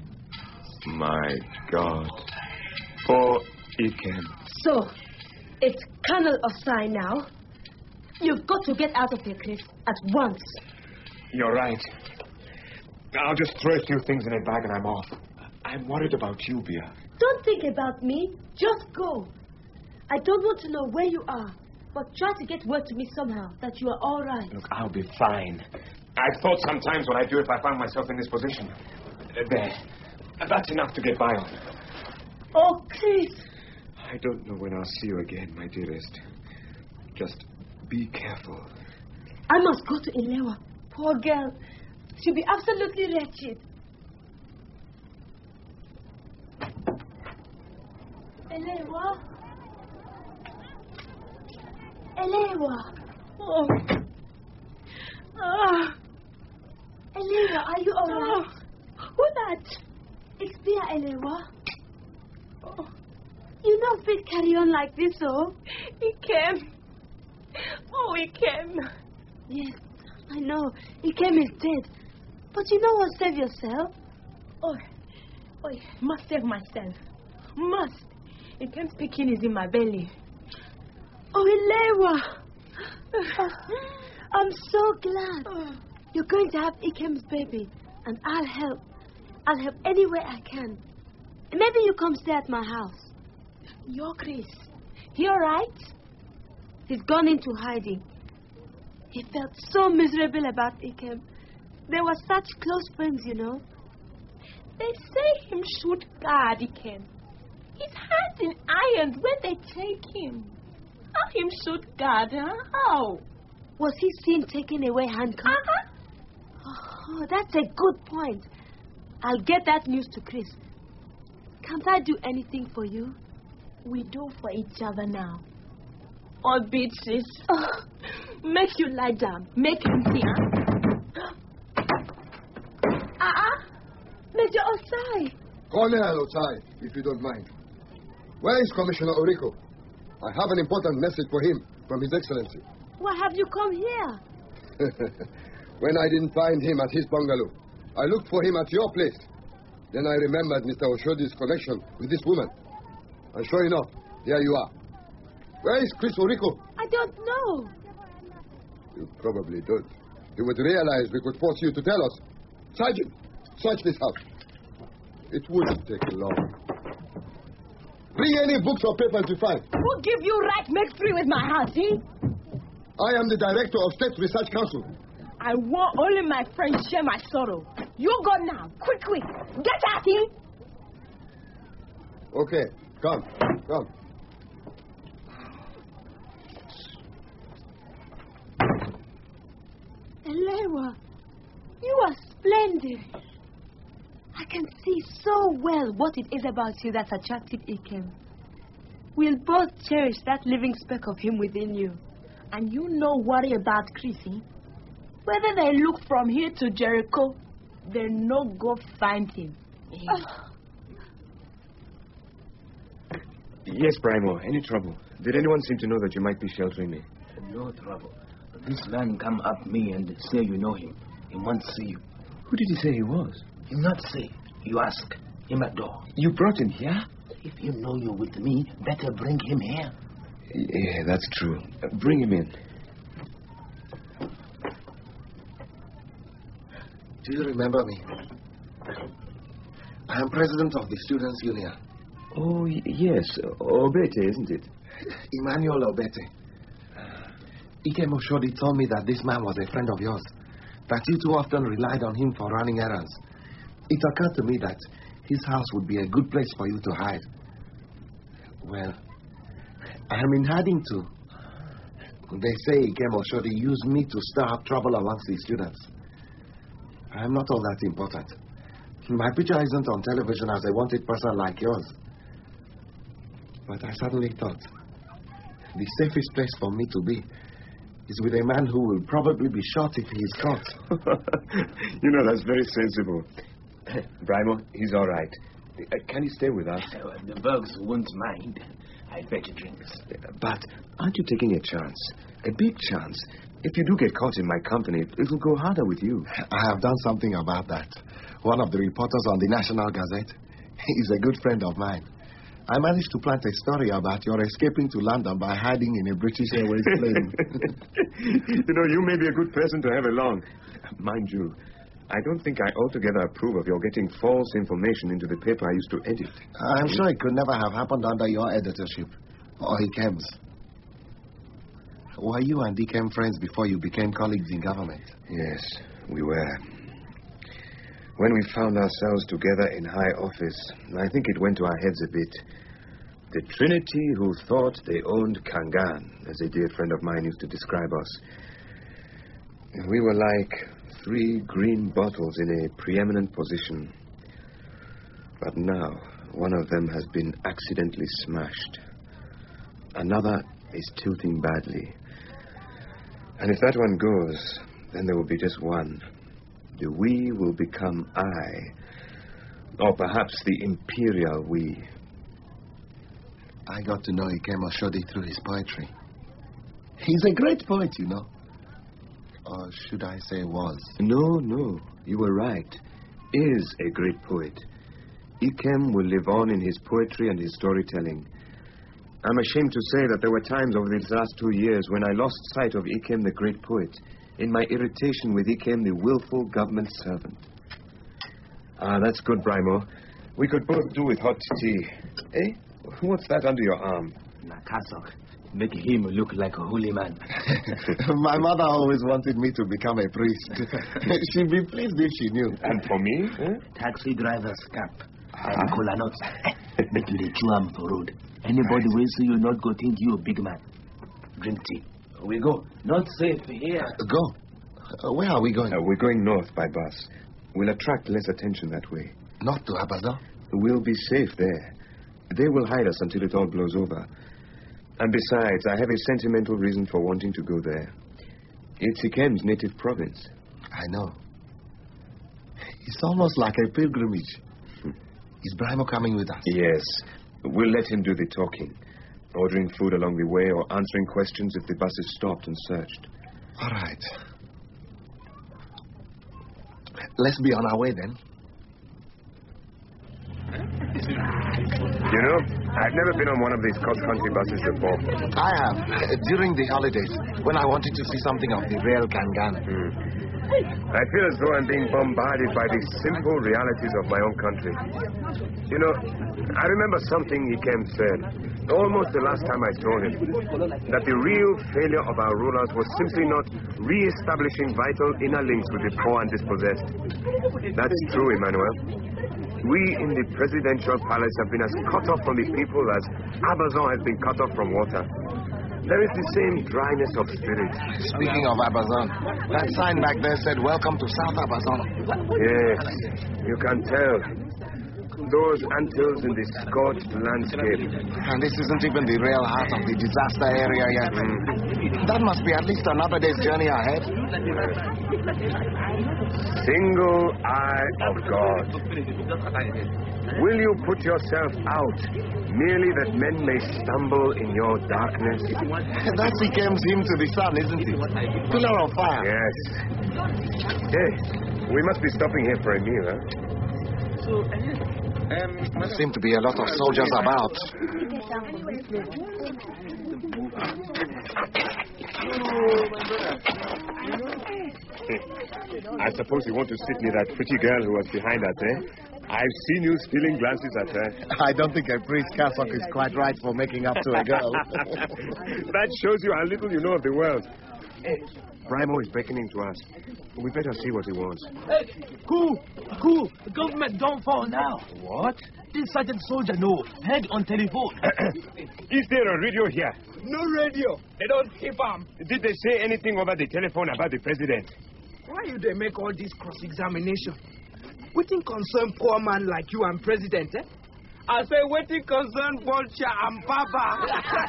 Speaker 3: My God. Poor Ikem.
Speaker 16: So, it's Colonel Osai now. You've got to get out of here, Chris, at once.
Speaker 3: You're right. I'll just throw a few things in a bag and I'm off. I'm worried about you, Bia.
Speaker 16: Don't think about me. Just go. I don't want to know where you are, but try to get word to me somehow that you are all right.
Speaker 3: Look, I'll be fine. I've thought sometimes what I'd do if I found myself in this position. There. That's enough to get by on.
Speaker 16: Oh, Chris.
Speaker 3: I don't know when I'll see you again, my dearest. Just be careful.
Speaker 16: I must go to Ilewa. Poor girl. She'll be absolutely wretched. Ilewa? Elewa.
Speaker 10: Oh.
Speaker 16: Elewa, are you all right?
Speaker 10: Who that?
Speaker 16: It's Pia, Elewa.
Speaker 10: Oh.
Speaker 16: You not fit carry on like this, oh?
Speaker 10: He came. Oh, he came.
Speaker 16: Yes, I know. He came is dead. But you know what? Save yourself.
Speaker 10: Oh, must save myself. Must. It came speaking is in my belly.
Speaker 16: Oh, Elewa. I'm so glad. You're going to have Ikem's baby, and I'll help. I'll help any way I can. Maybe you come stay at my house.
Speaker 10: Your Chris, he all right?
Speaker 16: He's gone into hiding. He felt so miserable about Ikem. They were such close friends, you know.
Speaker 10: They say him shoot guard Ikem. His hands in irons when they take him. How him shoot guard, huh? How?
Speaker 16: Was he seen taking away handcuffs? Oh, that's a good point. I'll get that news to Chris. Can't I do anything for you?
Speaker 10: We do for each other now. Oh, Beatrice. Make you lie down. Make him hear. Major Osai.
Speaker 15: Colonel Osai, if you don't mind. Where is Commissioner Oriko? I have an important message for him from His Excellency.
Speaker 16: Why have you come here?
Speaker 15: When I didn't find him at his bungalow, I looked for him at your place. Then I remembered Mr. Oshodi's connection with this woman. And sure enough, here you are. Where is Chris Oriko?
Speaker 16: I don't know.
Speaker 15: You probably don't. You would realize we could force you to tell us. Sergeant, search this house. It wouldn't take long. Bring any books or papers you find.
Speaker 10: Who give you right make free with my house, eh?
Speaker 15: I am the director of State Research Council.
Speaker 10: I want only my friends share my sorrow. You go now. Quick. Get at him.
Speaker 15: Okay, come.
Speaker 16: Elewa, you are splendid. I can see so well what it is about you that's attracted Ikem. We'll both cherish that living speck of him within you.
Speaker 10: And you no worry about Chrissy. Whether they look from here to Jericho, they no go find him.
Speaker 3: Yes, Brimo. Any trouble? Did anyone seem to know that you might be sheltering me?
Speaker 9: No trouble. This man come up me and say you know him. He wants to see you.
Speaker 3: Who did he say he was?
Speaker 9: He not say. You ask him at door.
Speaker 3: You brought him here?
Speaker 9: If you know you're with me, better bring him here.
Speaker 3: Yeah, that's true. Bring him in.
Speaker 2: Do you remember me? I am president of the Students' Union.
Speaker 3: Oh, yes. Obete, isn't it?
Speaker 2: Emmanuel Obete. Ikem Oshodi told me that this man was a friend of yours, that you too often relied on him for running errands. It occurred to me that his house would be a good place for you to hide. Well, I am in hiding too. They say Ikem Oshodi used me to stir up trouble amongst the students. I am not all that important. My picture isn't on television as a wanted person like yours. But I suddenly thought, the safest place for me to be is with a man who will probably be shot if he is caught.
Speaker 3: You know, that's very sensible. Brimo, he's all right. Can he stay with us?
Speaker 9: The bugs won't mind. I fetch drinks.
Speaker 3: But aren't you taking a chance? A big chance. If you do get caught in my company, it'll go harder with you.
Speaker 2: I have done something about that. One of the reporters on the National Gazette is a good friend of mine. I managed to plant a story about your escaping to London by hiding in a British Airways plane.
Speaker 3: You know, you may be a good person to have along. Mind you, I don't think I altogether approve of your getting false information into the paper I used to edit.
Speaker 2: I'm sure it could never have happened under your editorship, or Ikem's. Were you and Ikem friends before you became colleagues in government?
Speaker 3: Yes, we were. When we found ourselves together in high office, I think it went to our heads a bit. The Trinity who thought they owned Kangan, as a dear friend of mine used to describe us. We were like 3 green bottles in a preeminent position. But now, one of them has been accidentally smashed. Another is tilting badly. And if that one goes, then there will be just one. The we will become I. Or perhaps the imperial we.
Speaker 2: I got to know Ikem Oshodi through his poetry. He's a great poet, you know. Or should I say was?
Speaker 3: No. You were right. Is a great poet. Ikem will live on in his poetry and his storytelling. I'm ashamed to say that there were times over these last 2 years when I lost sight of Ikem the great poet in my irritation with Ikem the willful government servant. Ah, that's good, Brimo. We could both do with hot tea. Eh? What's that under your arm?
Speaker 9: Nakasok. Make him look like a holy man.
Speaker 2: My mother always wanted me to become a priest. She'd be pleased if she knew.
Speaker 3: And for me?
Speaker 9: Taxi driver's cap. And cola nuts. Make you the chew for road. Anybody will see you not go think you a big man. Drink tea. We go. Not safe here.
Speaker 2: Go. Where are we going?
Speaker 3: We're going north by bus. We'll attract less attention that way.
Speaker 2: Not to Abazon?
Speaker 3: We'll be safe there. They will hide us until it all blows over. And besides, I have a sentimental reason for wanting to go there. It's Ikem's native province.
Speaker 2: I know. It's almost like a pilgrimage. Is Brimo coming with us?
Speaker 3: Yes. We'll let him do the talking. Ordering food along the way or answering questions if the bus is stopped and searched.
Speaker 2: All right. Let's be on our way then.
Speaker 3: You know, I've never been on one of these cross-country buses before.
Speaker 2: I have. During the holidays, when I wanted to see something of the real Gangan.
Speaker 3: I feel as though I'm being bombarded by the simple realities of my own country. You know, I remember something Ikem said, almost the last time I saw him, that the real failure of our rulers was simply not re-establishing vital inner links with the poor and dispossessed. That's true, Emmanuel. We in the presidential palace have been as cut off from the people as Abazon has been cut off from water. There is the same dryness of spirit.
Speaker 2: Speaking of Abazon, that sign back there said, "Welcome to South Abazon."
Speaker 3: Yes, you can tell. Those antilles in the scorched landscape.
Speaker 2: And this isn't even the real heart of the disaster area yet. That must be at least another day's journey ahead.
Speaker 3: Single eye of God. Will you put yourself out merely that men may stumble in your darkness?
Speaker 2: That's Ikem's hymn to the sun, isn't it? Pillar of fire.
Speaker 3: Yes. Hey, we must be stopping here for a meal, huh?
Speaker 2: There seem to be a lot of soldiers about.
Speaker 3: I suppose you want to sit near that pretty girl who was behind us, eh? I've seen you stealing glances at her.
Speaker 2: I don't think a priest cassock is quite right for making up to a girl.
Speaker 3: That shows you how little you know of the world. Hey, Brimo is beckoning to us. We better see what he wants.
Speaker 9: Hey, cool. The government don't fall now.
Speaker 3: What?
Speaker 9: This sergeant soldier know. Head on telephone.
Speaker 3: Is there a radio here?
Speaker 5: No radio. They don't keep them.
Speaker 3: Did they say anything over the telephone about the president?
Speaker 5: Why you they make all this cross-examination? Waiting concern poor man like you and president, eh? I say waiting concern Bolcha and Baba.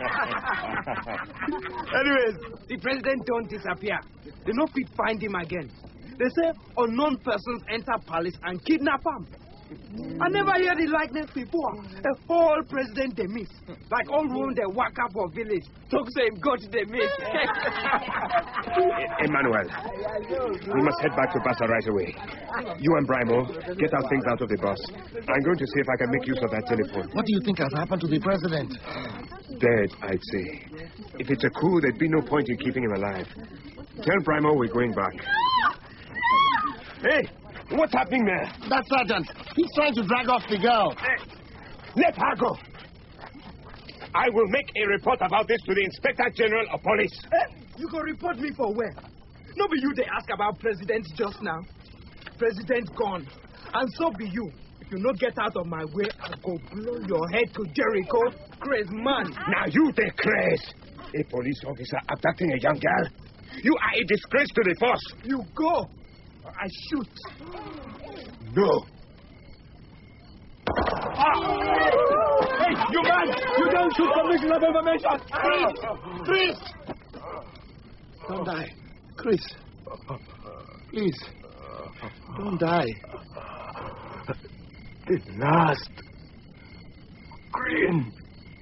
Speaker 5: Anyways, the president don't disappear. They no fit find him again. They say unknown persons enter palace and kidnap him. I never hear the likeness before. A whole president they miss. Like all room they walk up for village. Talk say him go to the miss.
Speaker 3: Emmanuel, we must head back to Bassa right away. You and Brimo, get our things out of the bus. I'm going to see if I can make use of that telephone.
Speaker 2: What do you think has happened to the president?
Speaker 3: Dead, I'd say. If it's a coup, there'd be no point in keeping him alive. Tell Brimo we're going back. Hey! What's happening there?
Speaker 2: That sergeant. He's trying to drag off the girl.
Speaker 3: Hey, let her go. I will make a report about this to the Inspector General of Police.
Speaker 5: Hey, you go report me for where? No be you they ask about president just now. President gone. And so be you. If you not get out of my way, I'll go blow your head to Jericho. Crazy man.
Speaker 3: Now you the craze. A police officer abducting a young girl. You are a disgrace to the force.
Speaker 5: You go. I shoot.
Speaker 3: No.
Speaker 5: Hey, you man! You don't shoot for mission of information!
Speaker 2: Priest! Don't die. Chris, please, don't die.
Speaker 4: The last green.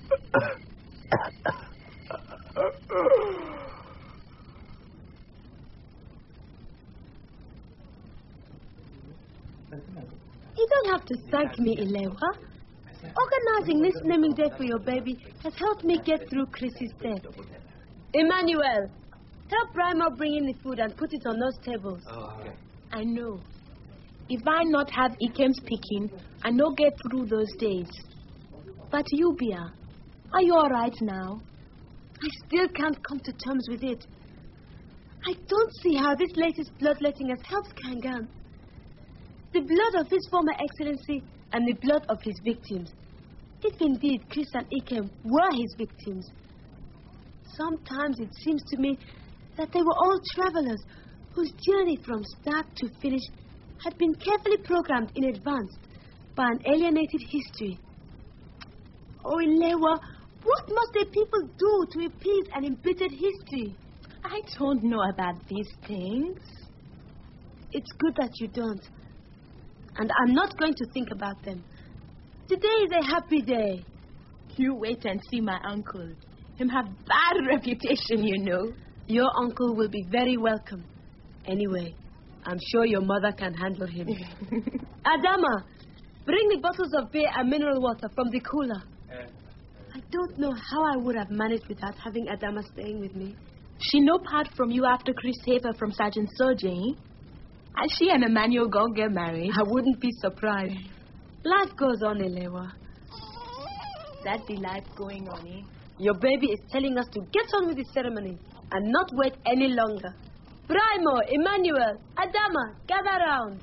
Speaker 16: You don't have to thank me, Ilewa. Organizing this naming day for your baby has helped me get through Chris's death. Emmanuel, help Brymo bring in the food and put it on those tables.
Speaker 1: Okay. I know. If I not have Ikem's picking, I no get through those days. But you, Bia, are you all right now?
Speaker 16: I still can't come to terms with it. I don't see how this latest bloodletting has helped Kangan. The blood of his former excellency and the blood of his victims. If indeed Chris and Ikem were his victims, sometimes it seems to me that they were all travelers whose journey from start to finish had been carefully programmed in advance by an alienated history. Oh, Ilewa, what must the people do to appease an embittered history?
Speaker 1: I don't know about these things.
Speaker 16: It's good that you don't. And I'm not going to think about them. Today is a happy day.
Speaker 1: You wait and see my uncle. Him have bad reputation, you know.
Speaker 16: Your uncle will be very welcome. Anyway, I'm sure your mother can handle him. Adama, bring the bottles of beer and mineral water from the cooler. I don't know how I would have managed without having Adama staying with me.
Speaker 1: She no part from you after Chris saved her from Sergeant Soji. And she and Emmanuel gonna get married.
Speaker 16: I wouldn't be surprised. Life goes on, Ilewa.
Speaker 1: That the life going on, eh?
Speaker 16: Your baby is telling us to get on with the ceremony and not wait any longer. Brymo, Emmanuel, Adama, gather round.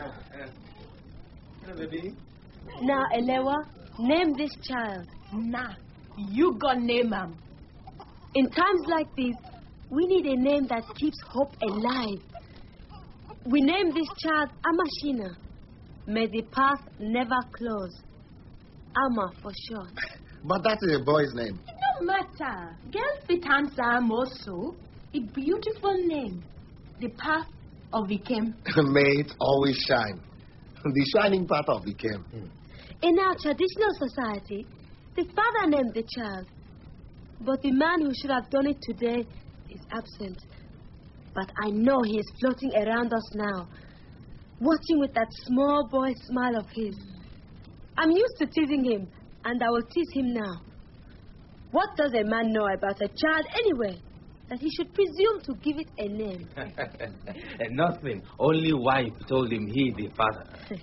Speaker 16: Now, Ilewa, name this child.
Speaker 1: Nah, you gonna name him.
Speaker 16: In times like these, we need a name that keeps hope alive. We name this child Amashina. May the path never close. Ama for short.
Speaker 2: But that is a boy's name.
Speaker 1: No matter. Girl fit answer Am also. A beautiful name. The path of Ikem.
Speaker 2: May it always shine. The shining path of Ikem.
Speaker 16: In our traditional society, the father named the child. But the man who should have done it today is absent. But I know he is floating around us now, watching with that small boy smile of his. I'm used to teasing him, and I will tease him now. What does a man know about a child anyway, that he should presume to give it a name?
Speaker 9: Nothing. Only wife told him he the father.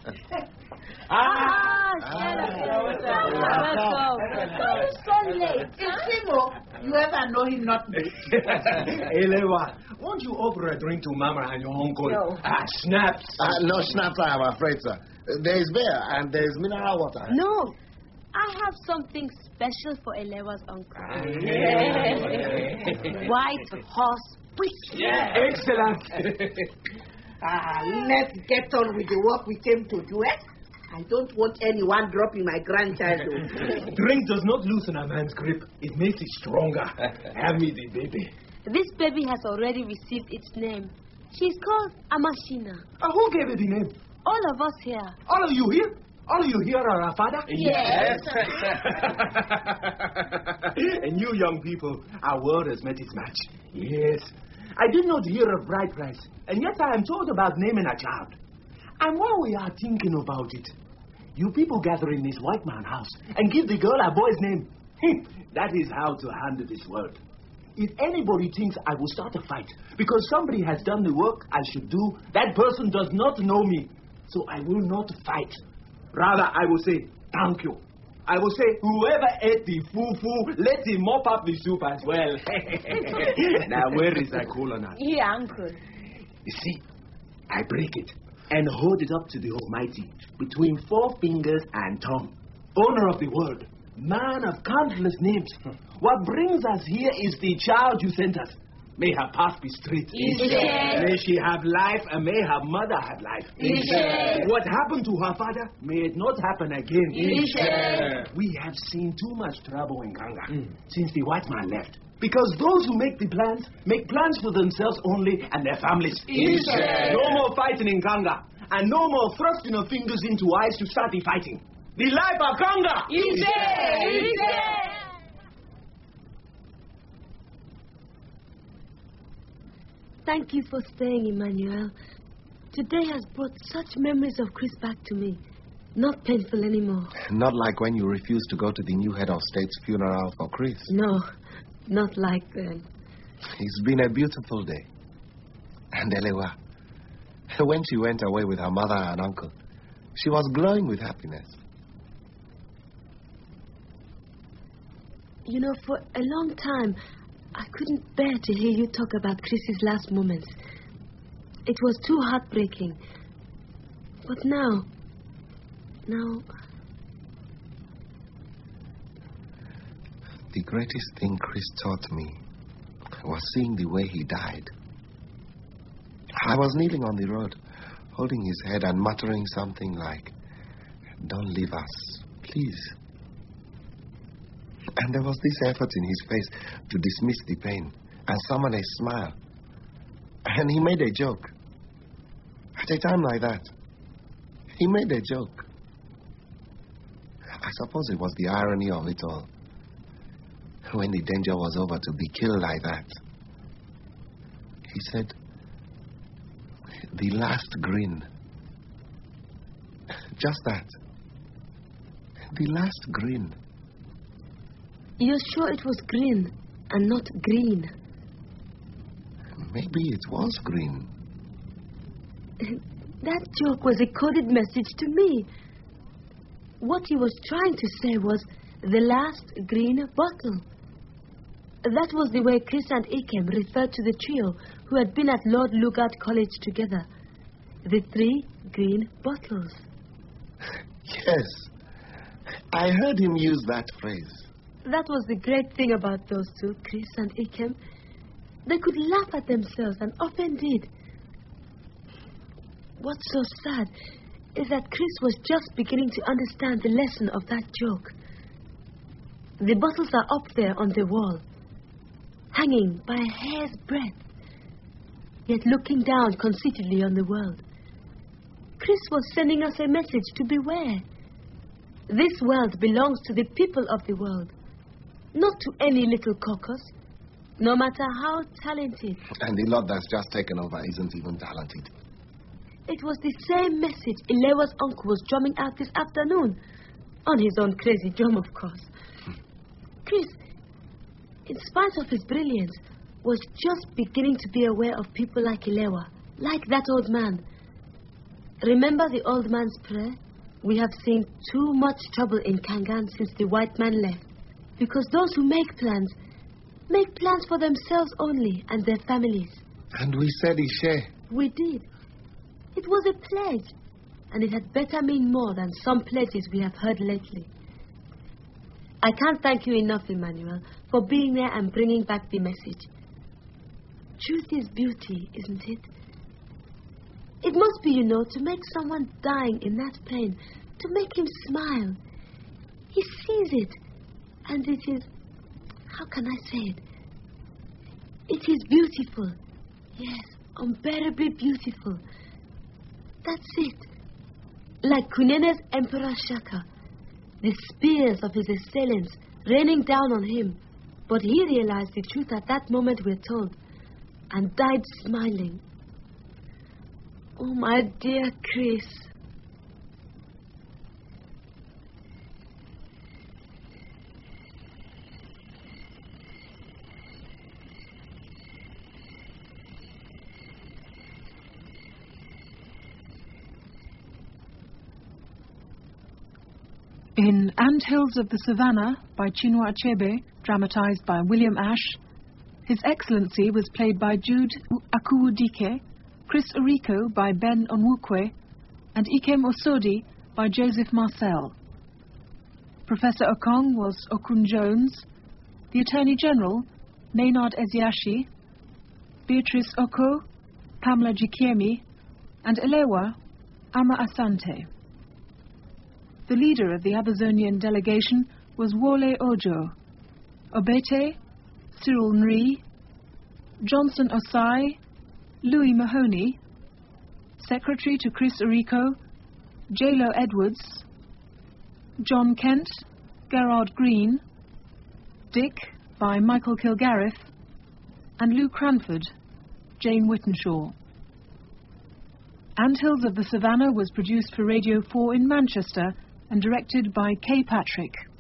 Speaker 16: It's so late.
Speaker 6: It's Simo. You ever know him not me?
Speaker 4: Elewa, won't you offer a drink to Mama and your uncle?
Speaker 6: No.
Speaker 4: Snaps.
Speaker 2: No schnapps, I'm afraid, sir. There is beer and there is mineral water.
Speaker 16: No. I have something special for Elewa's uncle. White horse whiskey.
Speaker 4: Yeah, excellent.
Speaker 6: Let's get on with the work we came to do, eh? I don't want anyone dropping my grandchild.
Speaker 4: Drink does not loosen a man's grip. It makes it stronger. Have me the baby.
Speaker 16: This baby has already received its name. She's called Amashina.
Speaker 4: Who gave it the name?
Speaker 16: All of us here.
Speaker 4: All of you here? All of you here are our father?
Speaker 16: Yes.
Speaker 4: And you young people, our word has met its match. Yes. I did not hear of bride price, and yet I am told about naming a child. And while we are thinking about it, you people gather in this white man house and give the girl a boy's name. That is how to handle this world. If anybody thinks I will start a fight because somebody has done the work I should do, that person does not know me. So I will not fight. Rather, I will say, thank you. I will say, whoever ate the fufu, let him mop up the soup as well. Now, where is that cooler now?
Speaker 1: Here, uncle.
Speaker 4: You see, I break it and hold it up to the Almighty between 4 fingers and tongue. Owner of the world, man of countless names. What brings us here is the child you sent us. May her path be straight. May she have life, and may her mother have life. What happened to her father, may it not happen again. We have seen too much trouble in Kanga since the white man left. Because those who make plans for themselves only and their families. No more fighting in Kanga. And no more thrusting of fingers into eyes to start the fighting. The life of Kanga!
Speaker 16: Thank you for staying, Emmanuel. Today has brought such memories of Chris back to me. Not painful anymore.
Speaker 2: Not like when you refused to go to the new head of state's funeral for Chris.
Speaker 16: No, not like then.
Speaker 2: It's been a beautiful day. And Elewa, when she went away with her mother and uncle, she was glowing with happiness.
Speaker 16: You know, for a long time, I couldn't bear to hear you talk about Chris's last moments. It was too heartbreaking. But now...
Speaker 2: The greatest thing Chris taught me was seeing the way he died. I was kneeling on the road, holding his head and muttering something like, "Don't leave us, please." And there was this effort in his face to dismiss the pain and summon a smile. And he made a joke. At a time like that, he made a joke. I suppose it was the irony of it all. When the danger was over to be killed like that, he said, "The last grin." Just that. The last grin.
Speaker 16: You're sure it was green and not green?
Speaker 2: Maybe it was green.
Speaker 16: That joke was a coded message to me. What he was trying to say was, the last green bottle. That was the way Chris and Ikem referred to the trio who had been at Lord Lugard College together. The 3 green bottles.
Speaker 2: Yes. I heard him use that phrase.
Speaker 16: That was the great thing about those two, Chris and Ikem. They could laugh at themselves and often did. What's so sad is that Chris was just beginning to understand the lesson of that joke. The bottles are up there on the wall, hanging by a hair's breadth, yet looking down conceitedly on the world. Chris was sending us a message to beware. This world belongs to the people of the world, not to any little caucus, no matter how talented.
Speaker 2: And the lot that's just taken over isn't even talented.
Speaker 16: It was the same message Ilewa's uncle was drumming out this afternoon, on his own crazy drum, of course. Chris, in spite of his brilliance, was just beginning to be aware of people like Ilewa, like that old man. Remember the old man's prayer? We have seen too much trouble in Kangan since the white man left. Because those who make plans for themselves only and their families.
Speaker 2: And we said Ishe.
Speaker 16: We did. It was a pledge, and it had better mean more than some pledges we have heard lately. I can't thank you enough, Emmanuel, for being there and bringing back the message. Truth is beauty, isn't it? It must be, to make someone dying in that pain, to make him smile. He sees it, and it is... How can I say it? It is beautiful. Yes, unbearably beautiful. That's it. Like Kunene's Emperor Shaka, the spears of his assailants raining down on him. But he realized the truth at that moment, we're told, and died smiling. Oh, my dear Chris.
Speaker 19: In Anthills of the Savannah by Chinua Achebe, dramatized by William Ashe, His Excellency was played by Jude Akuwudike, Chris Oriko by Ben Onwukwe, and Ikem Osodi by Joseph Marcel. Professor Okong was Okun Jones, the Attorney General, Maynard Eziashi, Beatrice Oko, Pamela Jikiemi, and Elewa, Ama Asante. The leader of the Amazonian delegation was Wole Ojo. Obete, Cyril Nri, Johnson Osai, Louis Mahoney. Secretary to Chris Orico, J.Lo Edwards. John Kent, Gerard Green. Dick by Michael Kilgareth. And Lou Cranford, Jane Whittenshaw. Anthills of the Savannah was produced for Radio 4 in Manchester and directed by Kay Patrick.